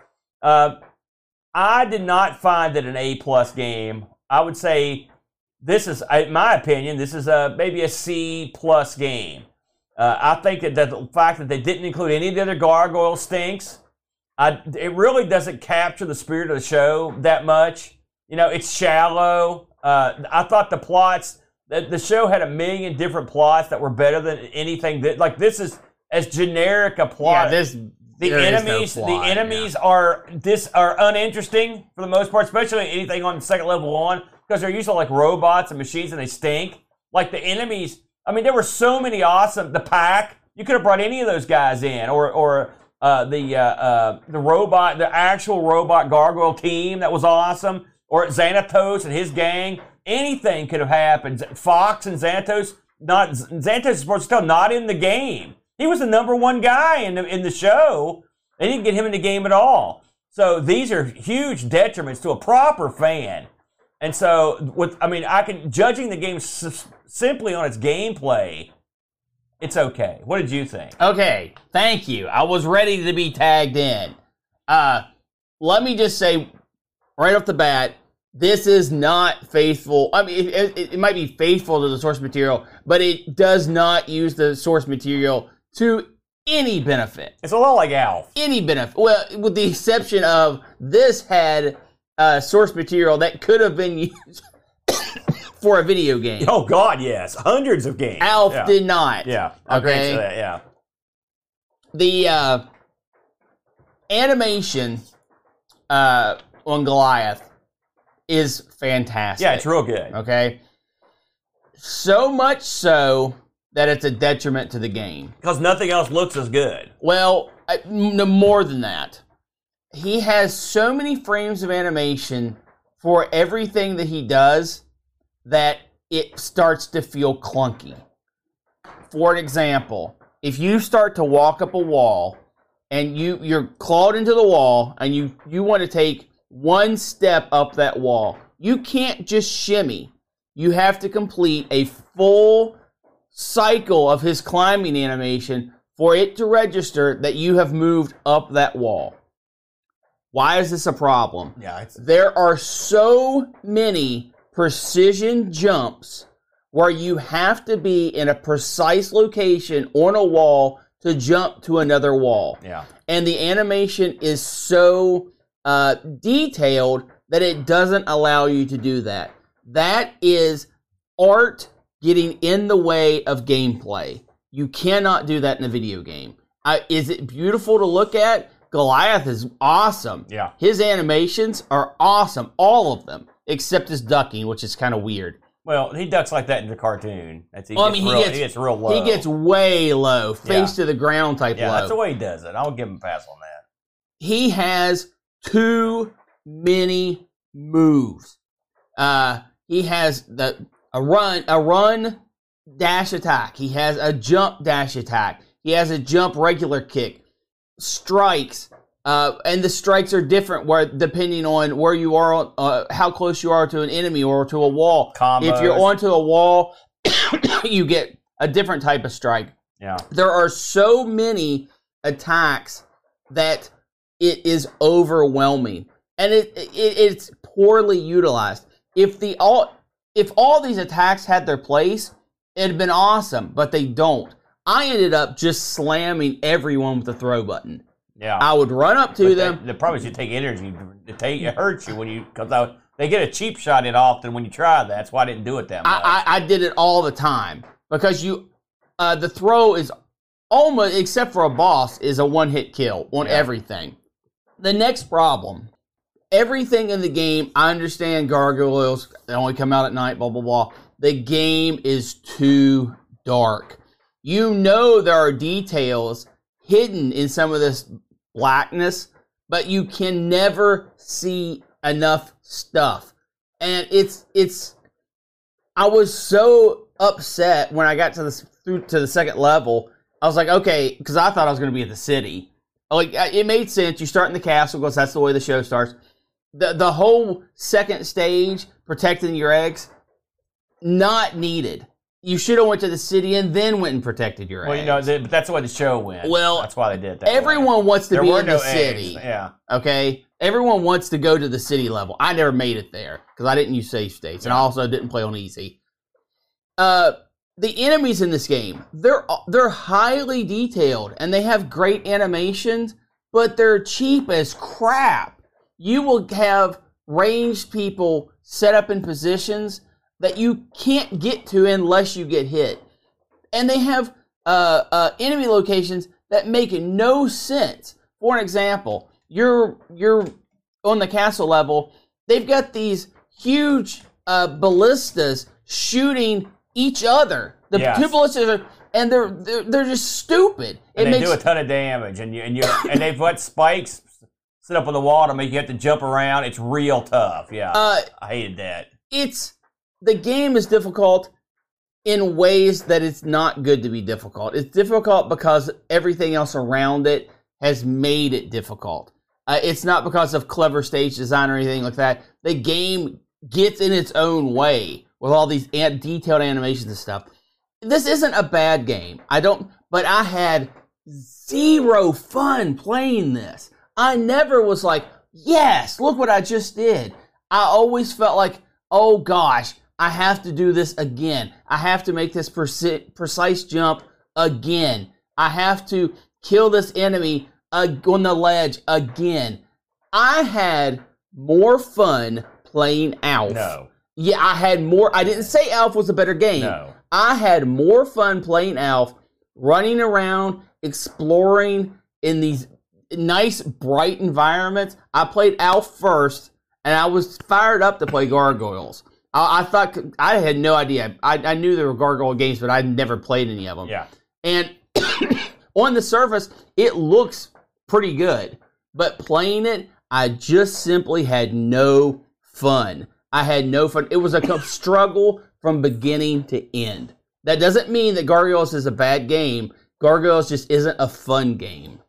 I did not find it an A-plus game. I would say this is, in my opinion, this is maybe a C-plus game. I think that the fact that they didn't include any of the other gargoyle stinks. It really doesn't capture the spirit of the show that much. It's shallow. I thought the plots, the show had a million different plots that were better than anything this is as generic a plot. Yeah, the enemies are uninteresting for the most part, especially anything on the second level on, because they're usually like robots and machines and they stink. Like the enemies, there were so many awesome. The pack, you could have brought any of those guys in, or the robot, the actual robot gargoyle team that was awesome, or Xanatos and his gang. Anything could have happened. Fox and Xanatos is supposed to tell not in the game. He was the number 1 guy in the show. They didn't get him in the game at all. So these are huge detriments to a proper fan. And so judging the game simply on its gameplay, it's okay. What did you think? Okay, thank you. I was ready to be tagged in. Let me just say right off the bat, this is not faithful. It might be faithful to the source material, but it does not use the source material to any benefit. It's a lot like Alf. Any benefit. Well, with the exception of this had source material that could have been used for a video game. Oh, God, yes. Hundreds of games. Alf did not. Yeah. Okay. That, yeah. The animation on Goliath is fantastic. Yeah, it's real good. Okay? So much so that it's a detriment to the game. Because nothing else looks as good. Well, no more than that. He has so many frames of animation for everything that he does that it starts to feel clunky. for an example, if you start to walk up a wall and you're clawed into the wall and you want to take one step up that wall, you can't just shimmy. You have to complete a full cycle of his climbing animation for it to register that you have moved up that wall. Why is this a problem? Yeah, there are so many precision jumps where you have to be in a precise location on a wall to jump to another wall. Yeah. And the animation is so detailed that it doesn't allow you to do that. That is art getting in the way of gameplay. You cannot do that in a video game. Is it beautiful to look at? Goliath is awesome. Yeah. His animations are awesome. All of them. Except his ducking, which is kind of weird. Well, he ducks like that in the cartoon. He gets real low. He gets way low, face to the ground type low. Yeah, that's the way he does it. I'll give him a pass on that. He has too many moves. He has a run dash attack. He has a jump dash attack. He has a jump regular kick. Strikes. And the strikes are different depending on where you are, how close you are to an enemy or to a wall. Combos. If you're onto a wall, you get a different type of strike. Yeah. There are so many attacks that it is overwhelming, and it's poorly utilized. If all these attacks had their place, it'd have been awesome, but they don't. I ended up just slamming everyone with the throw button. Yeah, I would run up to them. The problem is you take energy. It hurts you because they get a cheap shot in often when you try that. That's why I didn't do it that much. I did it all the time because the throw is almost, except for a boss, is a one-hit kill on everything. The next problem, everything in the game, I understand gargoyles, they only come out at night, blah, blah, blah. The game is too dark. You know there are details hidden in some of this blackness, but you can never see enough stuff. And I was so upset when I got to the second level. I was like, okay, because I thought I was going to be at the city. Like, it made sense. You start in the castle because that's the way the show starts. The whole second stage, protecting your eggs, not needed. You should have went to the city and then went and protected your eggs. Well, but that's the way the show went. Well, that's why they did that. Everyone wants to be in the city. Yeah. Okay? Everyone wants to go to the city level. I never made it there because I didn't use save states, and I also didn't play on easy. The enemies in this game, they're highly detailed, and they have great animations, but they're cheap as crap. You will have ranged people set up in positions that you can't get to unless you get hit. And they have enemy locations that make no sense. For an example, you're on the castle level, they've got these huge ballistas shooting each other. The two ballistas and they're just stupid. And they do a ton of damage, and they put spikes set up on the wall to make you have to jump around. It's real tough. Yeah, I hated that. The game is difficult in ways that it's not good to be difficult. It's difficult because everything else around it has made it difficult. It's not because of clever stage design or anything like that. The game gets in its own way with all these detailed animations and stuff. This isn't a bad game. But I had zero fun playing this. I never was like, yes, look what I just did. I always felt like, oh gosh, I have to do this again. I have to make this precise jump again. I have to kill this enemy on the ledge again. I had more fun playing Alf. No. Yeah, I had more. I didn't say Alf was a better game. No. I had more fun playing Alf, running around, exploring in these nice, bright environments. I played Alf first, and I was fired up to play Gargoyles. I thought, I had no idea. I knew there were Gargoyle games, but I'd never played any of them. Yeah. And on the surface, it looks pretty good. But playing it, I just simply had no fun. I had no fun. It was a struggle from beginning to end. That doesn't mean that Gargoyles is a bad game. Gargoyles just isn't a fun game.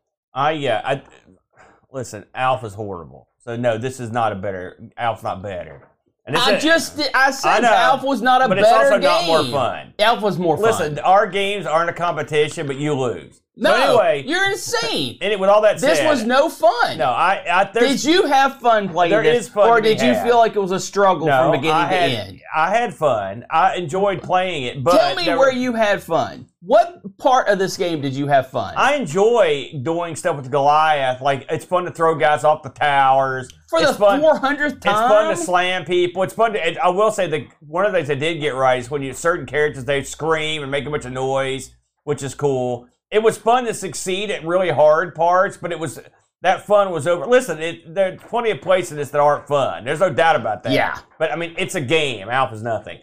Listen, Alpha's horrible. So no, this is not a better. Alpha's not better. And I said Alpha was not a better game. But it's also not more fun. Alpha's more fun. Listen, our games aren't a competition, but you lose. No, so anyway, you're insane. And with all that said, this was no fun. No, did you have fun playing there this? Is fun or did you feel like it was a struggle from beginning to end? I had fun. I enjoyed playing it. But tell me where you had fun. What part of this game did you have fun? I enjoy doing stuff with Goliath. Like, it's fun to throw guys off the towers. For the 400th time? It's fun to slam people. It's fun to, I will say that one of the things I did get right is when you certain characters, they scream and make a bunch of noise, which is cool. It was fun to succeed at really hard parts, but that fun was over. Listen, there's plenty of places in this that aren't fun. There's no doubt about that. Yeah. But, I mean, it's a game. Alpha's nothing.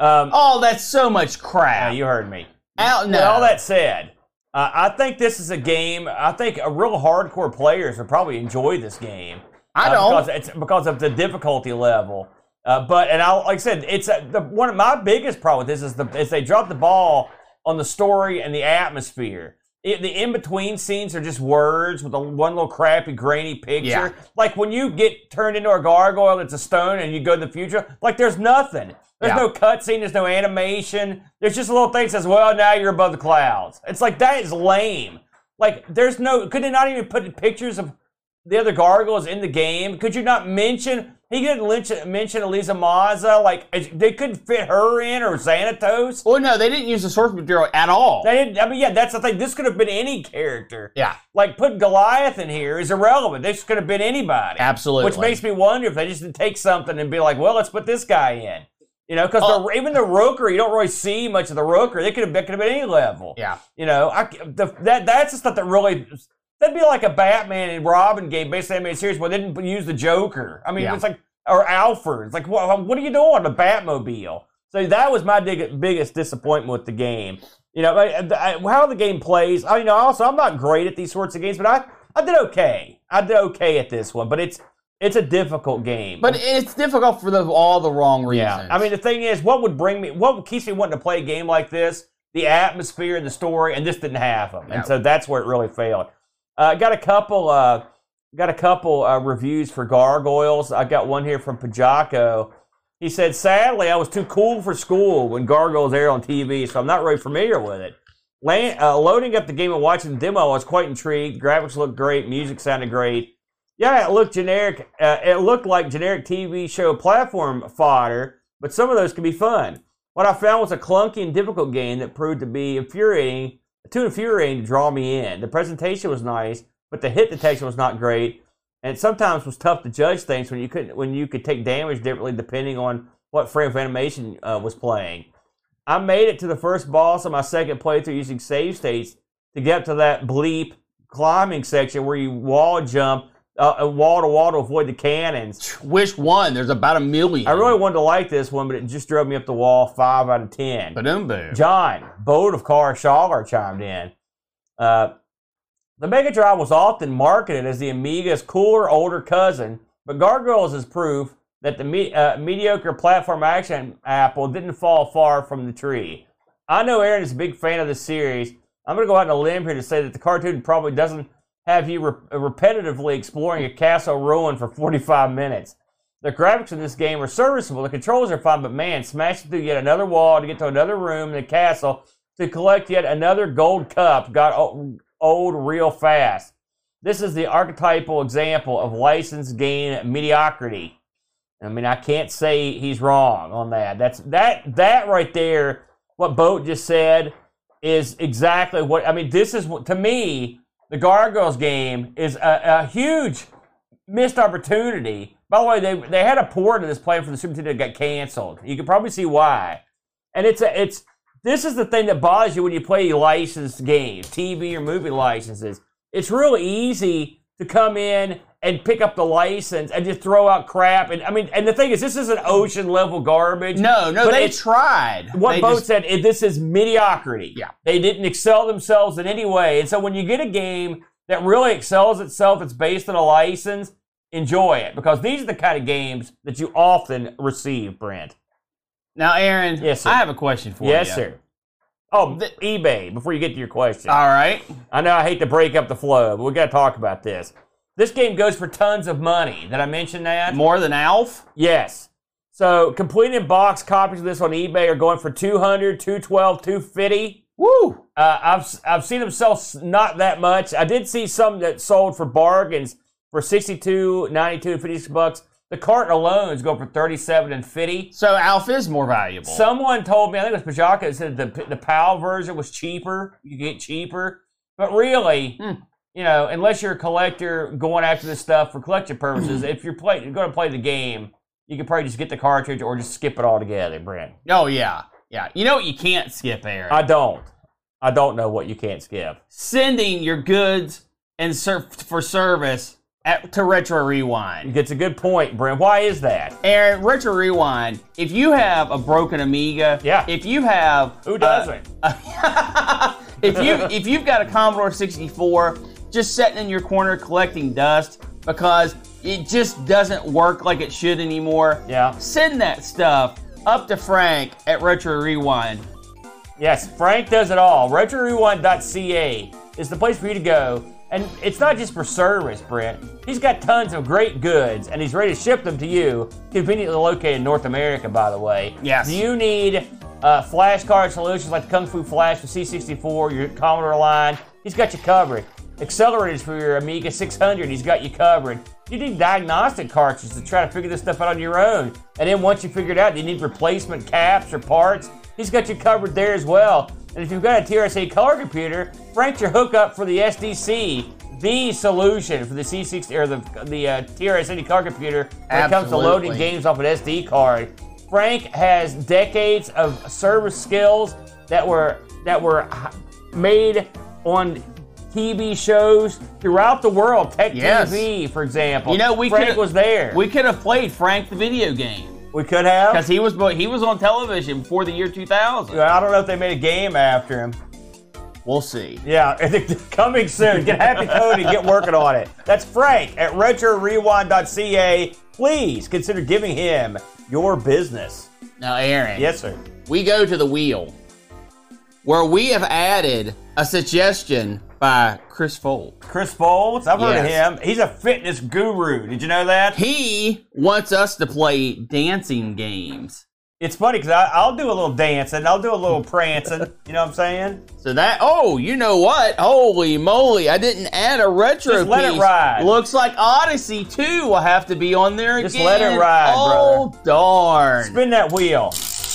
That's so much crap. You heard me. No. With all that said, I think this is a game. I think a real hardcore players would probably enjoy this game. I don't. Because of the difficulty level. Like I said, it's one of my biggest problems with this is they drop the ball on the story and the atmosphere. The in-between scenes are just words with one little crappy, grainy picture. Yeah. Like when you get turned into a gargoyle that's a stone and you go to the future, like there's nothing. There's no cutscene, there's no animation. There's just a little thing that says, well, now you're above the clouds. It's like, that is lame. Like, could they not even put pictures of the other gargoyles in the game? Could you not mention, he didn't mention Elisa Mazza, like, they couldn't fit her in, or Xanatos? Well, no, they didn't use the source material at all. They didn't, that's the thing. This could have been any character. Yeah. Like, put Goliath in here is irrelevant. This could have been anybody. Absolutely. Which makes me wonder if they just didn't take something and be like, well, let's put this guy in. You know, because even the Rooker, you don't really see much of the Rooker. That could have been any level. Yeah. You know, that's the stuff that really, that'd be like a Batman and Robin game based on animated series where they didn't use the Joker. I mean, it's like, or Alfred. It's like, what are you doing? The Batmobile. So that was my biggest disappointment with the game. You know, how the game plays. I'm not great at these sorts of games, but I did okay. I did okay at this one, but it's a difficult game. But it's difficult for all the wrong reasons. Yeah. I mean, the thing is, what keeps me wanting to play a game like this? The atmosphere and the story, and this didn't have them. And so that's where it really failed. Got a couple reviews for Gargoyles. I got one here from Pajako. He said, sadly, I was too cool for school when Gargoyles aired on TV, so I'm not really familiar with it. Loading up the game and watching the demo, I was quite intrigued. Graphics looked great. Music sounded great. Yeah, it looked generic. It looked like generic TV show platform fodder, but some of those can be fun. What I found was a clunky and difficult game that proved to be too infuriating to draw me in. The presentation was nice, but the hit detection was not great, and it sometimes was tough to judge things when you could take damage differently depending on what frame of animation was playing. I made it to the first boss on my second playthrough using save states to get up to that bleep climbing section where you wall jump wall to wall to avoid the cannons. Which one? There's about 1 million. I really wanted to like this one, but it just drove me up the wall 5 out of 10. Ba-doom-boom. John, Bode of Car Schaller chimed in. The Mega Drive was often marketed as the Amiga's cooler, older cousin, but Gargoyles is proof that the mediocre platform action apple didn't fall far from the tree. I know Aaron is a big fan of the series. I'm going to go out on a limb here to say that the cartoon probably doesn't have you repetitively exploring a castle ruin for 45 minutes. The graphics in this game are serviceable. The controls are fine, but man, smashing through yet another wall to get to another room in the castle to collect yet another gold cup got old real fast. This is the archetypal example of licensed game mediocrity. I mean, I can't say he's wrong on that. That right there, what Boat just said, is exactly what, I mean, this is what, to me, the Gargoyles game is a huge missed opportunity. By the way, they had a port of this playing for the Super Nintendo that got canceled. You can probably see why. And this is the thing that bothers you when you play licensed games, TV or movie licenses. It's really easy to come in and pick up the license and just throw out crap. And I mean, and the thing is, this isn't ocean level garbage. No, they tried. What Boat said, this is mediocrity. Yeah. They didn't excel themselves in any way. And so when you get a game that really excels itself, that's based on a license, enjoy it. Because these are the kind of games that you often receive, Brent. Now, Aaron, yes, sir. I have a question for you. Yes, sir. Oh, eBay, before you get to your question. All right. I know I hate to break up the flow, but we got to talk about this. This game goes for tons of money. Did I mention that? More than Alf? Yes. So, completed box copies of this on eBay are going for $200, $212, $250. Woo! I've seen them sell not that much. I did see some that sold for bargains for $62, $92, $56. The carton alone is going for $37 and $50. So Alf is more valuable. Someone told me, I think it was Pajaka, that said the PAL version was cheaper. You get cheaper. But really, unless you're a collector going after this stuff for collection purposes, if you're going to play the game, you could probably just get the cartridge or just skip it altogether, Brent. Oh, yeah. Yeah. You know what you can't skip, Aaron? I don't know what you can't skip. Sending your goods and for service to Retro Rewind. It's a good point, Brent. Why is that? Aaron, Retro Rewind, if you have a broken Amiga, if you have... Who doesn't? If you've got a Commodore 64 just sitting in your corner collecting dust because it just doesn't work like it should anymore, send that stuff up to Frank at Retro Rewind. Yes, Frank does it all. RetroRewind.ca is the place for you to go. And it's not just for service, Brent. He's got tons of great goods, and he's ready to ship them to you, conveniently located in North America, by the way. Yes. Do you need flashcard solutions like the Kung Fu Flash for C64, your Commodore line? He's got you covered. Accelerators for your Amiga 600, he's got you covered. You need diagnostic cartridges to try to figure this stuff out on your own. And then once you figure it out, you need replacement caps or parts. He's got you covered there as well. And if you've got a TRS-80 color computer, Frank's your hookup for the SDC, the solution for the C60 or the TRS-80 color computer when it comes to loading games off an SD card. Frank has decades of service skills that were made on TV shows throughout the world. Tech TV, for example. You know, Frank was there. We could have played Frank the video game. We could have. Because he was on television before the year 2000. I don't know if they made a game after him. We'll see. Yeah, coming soon. Get Happy Cody, get working on it. That's Frank at RetroRewind.ca. Please consider giving him your business. Now, Aaron. Yes, sir. We go to the wheel, where we have added a suggestion by Chris Foltz. Chris Foltz? I've heard of him. He's a fitness guru. Did you know that? He wants us to play dancing games. It's funny because I'll do a little dancing. I'll do a little prancing. You know what I'm saying? So you know what? Holy moly. I didn't add a retro Just let piece. it ride. Looks like Odyssey 2 will have to be on there again. Just let it ride, brother. Oh, darn. Spin that wheel.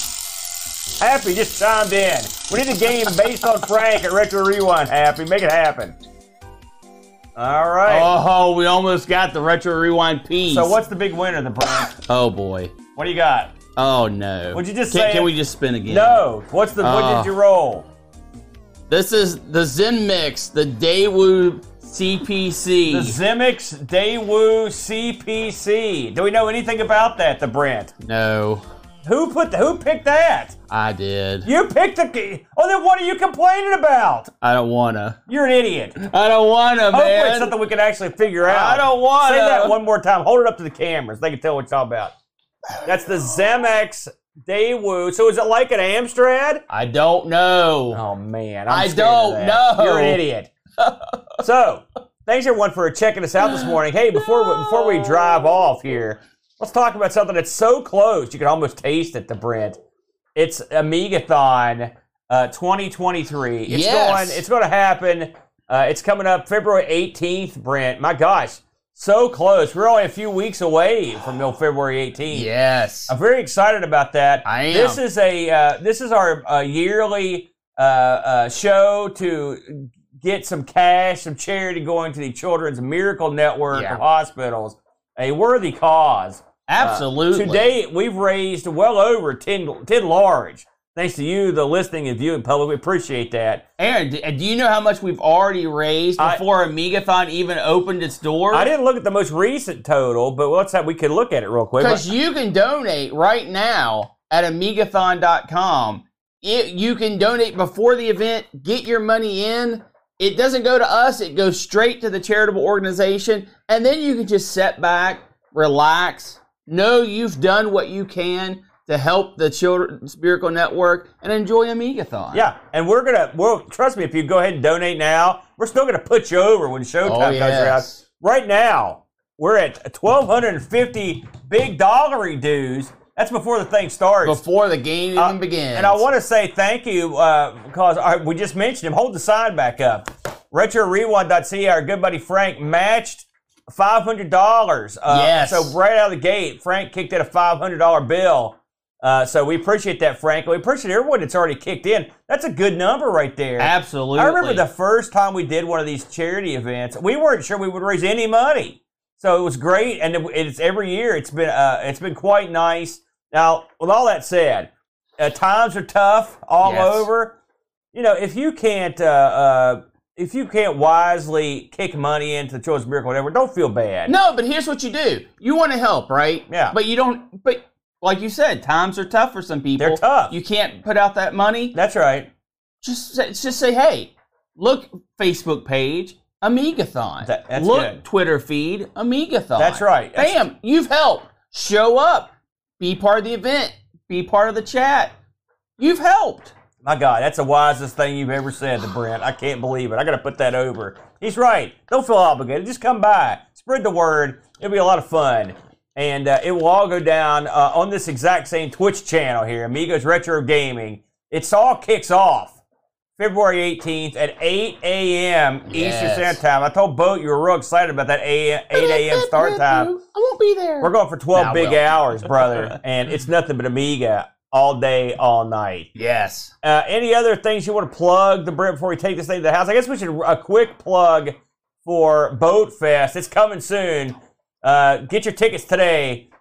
Happy just chimed in. We need a game based on Frank at Retro Rewind, Happy. Make it happen. All right. Oh, we almost got the Retro Rewind piece. So what's the big winner, the Frank? Oh, boy. What do you got? Oh, no. What'd you just say? Can we just spin again? No. What did you roll? This is the ZenMix, the Daewoo CPC. The ZenMix Daewoo CPC. Do we know anything about that, the Brent? No. Who picked that? I did. You picked the... Oh, then what are you complaining about? I don't wanna. You're an idiot. I don't wanna, man. Hopefully it's something we can actually figure out. I don't wanna. Say that one more time. Hold it up to the cameras. They can tell what you're talking about. That's the ZenMix Daewoo. So is it like an Amstrad? I don't know. Oh, man. I don't know. You're an idiot. So, thanks everyone for checking us out this morning. Hey, before we drive off here, let's talk about something that's so close you can almost taste it, the Brent. It's Amigathon 2023. It's going to happen. It's coming up February 18th, Brent. My gosh, so close. We're only a few weeks away from February 18th. Yes. I'm very excited about that. I am. This is our yearly show to get some cash, some charity going to the Children's Miracle Network of hospitals. A worthy cause. Absolutely. To date, we've raised well over 10 large. Thanks to you, the listening and viewing public. We appreciate that. Aaron, do you know how much we've already raised before Amigathon even opened its doors? I didn't look at the most recent total, but we could look at it real quick. Because you can donate right now at Amigathon.com. You can donate before the event, get your money in. It doesn't go to us. It goes straight to the charitable organization. And then you can just sit back, relax, know you've done what you can to help the Children's Miracle Network and enjoy Amigathon. Yeah, and we'll trust me, if you go ahead and donate now, we're still gonna put you over when Showtime comes around. Right now, we're at 1,250 big dollary dues. That's before the thing starts. Before the game even begins. And I want to say thank you because we just mentioned him. Hold the sign back up. RetroRewind.ca, our good buddy Frank matched $500. Yes. So right out of the gate, Frank kicked in a $500 bill. So we appreciate that, Frank. We appreciate everyone that's already kicked in. That's a good number right there. Absolutely. I remember the first time we did one of these charity events, we weren't sure we would raise any money. So it was great, and it's every year. It's been quite nice. Now, with all that said, times are tough all over. You know, if you can't wisely kick money into the Children's Miracle, whatever, don't feel bad. No, but here's what you do: you want to help, right? Yeah. But you don't. But like you said, times are tough for some people. They're tough. You can't put out that money. That's right. Just say, hey, look, Facebook page, Amigathon. That's look, good. Twitter feed, Amigathon. That's right. Bam, you've helped. Show up. Be part of the event. Be part of the chat. You've helped. My God, that's the wisest thing you've ever said to Brent. I can't believe it. I got to put that over. He's right. Don't feel obligated. Just come by. Spread the word. It'll be a lot of fun. And it will all go down on this exact same Twitch channel here, Amigos Retro Gaming. It all kicks off February 18th at 8 a.m. Eastern Standard Time. I told Boat you were real excited about that 8 a.m. start time. I won't be there. We're going for 12 big hours, brother. And it's nothing but Amiga all day, all night. Yes. Any other things you want to plug, the Brent, before we take this thing to the house? I guess we should a quick plug for Boat Fest. It's coming soon. Get your tickets today,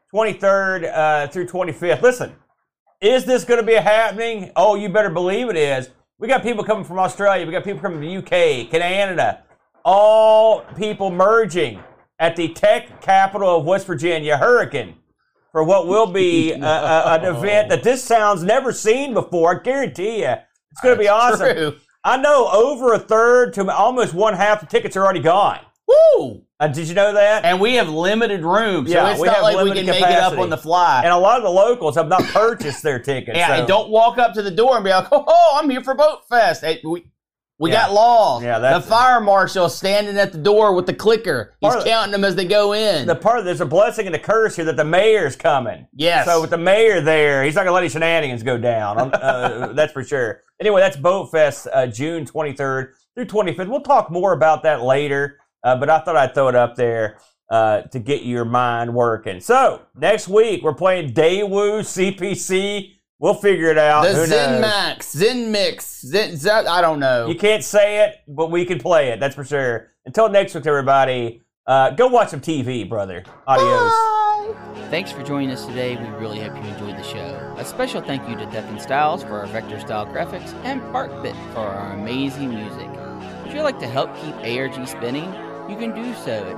23rd through 25th. Listen, is this going to be happening? Oh, you better believe it is. We got people coming from Australia. We got people coming from the UK, Canada. All people merging at the tech capital of West Virginia, Hurricane, for what will be an event that this sounds never seen before. I guarantee you. It's going to be awesome. True. I know over a third to almost one half the tickets are already gone. Woo! Did you know that? And we have limited room, so Yeah, it's we not have like we limited can make it up capacity. on the fly. And a lot of the locals have not purchased their tickets. Yeah, so. and don't walk up to the door and be like, oh, I'm here for Boat Fest. Hey, we got laws. Yeah, the fire marshal standing at the door with the clicker. He's counting them as they go in. There's a blessing and a curse here that the mayor's coming. Yes. So with the mayor there, he's not going to let any shenanigans go down. That's for sure. Anyway, that's Boat Fest, June 23rd through 25th. We'll talk more about that later, but I thought I'd throw it up there to get your mind working. So next week, we're playing Daewoo CPC. We'll figure it out. The Who ZenMax, ZenMix, I don't know. You can't say it, but we can play it. That's for sure. Until next week, everybody, go watch some TV, brother. Adios. Bye. Thanks for joining us today. We really hope you enjoyed the show. A special thank you to Death & Styles for our vector style graphics and BarkBit for our amazing music. Would you like to help keep ARG spinning? You can do so at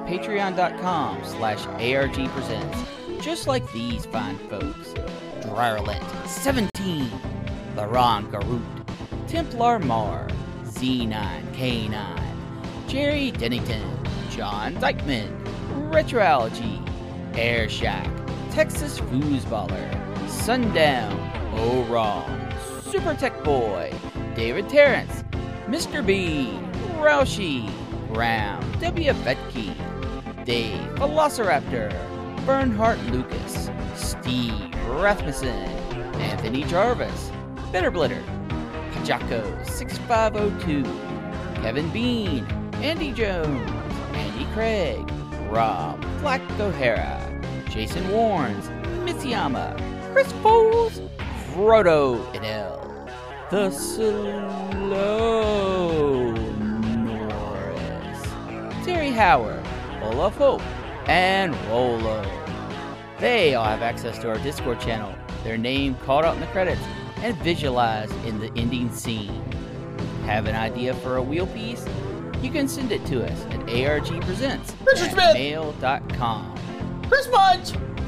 patreon.com/ARGpresents. Just like these fine folks. Drarlet 17, Laron Garut, Templar Mar, Z9K9, Jerry Dennington, John Dykeman, Retroalgy, Air Shack, Texas Foosballer, Sundown, O-Wrong, Super Tech Boy, David Terrence, Mr. B, Roushi, Brown, W. Vetke, Dave Velociraptor, Bernhardt Lucas, Steve Rasmussen, Anthony Jarvis, Bitterblitter, Pachako 6502, Kevin Bean, Andy Jones, Andy Craig, Rob Black O'Hara, Jason Warnes, Mitsuyama, Chris Foles, Frodo and L, The Slow Norris, Terry Howard, Olaf Hope, and Rolo. They all have access to our Discord channel, their name called out in the credits, and visualized in the ending scene. Have an idea for a wheel piece? You can send it to us at argpresents@mail.com. Chris Munch!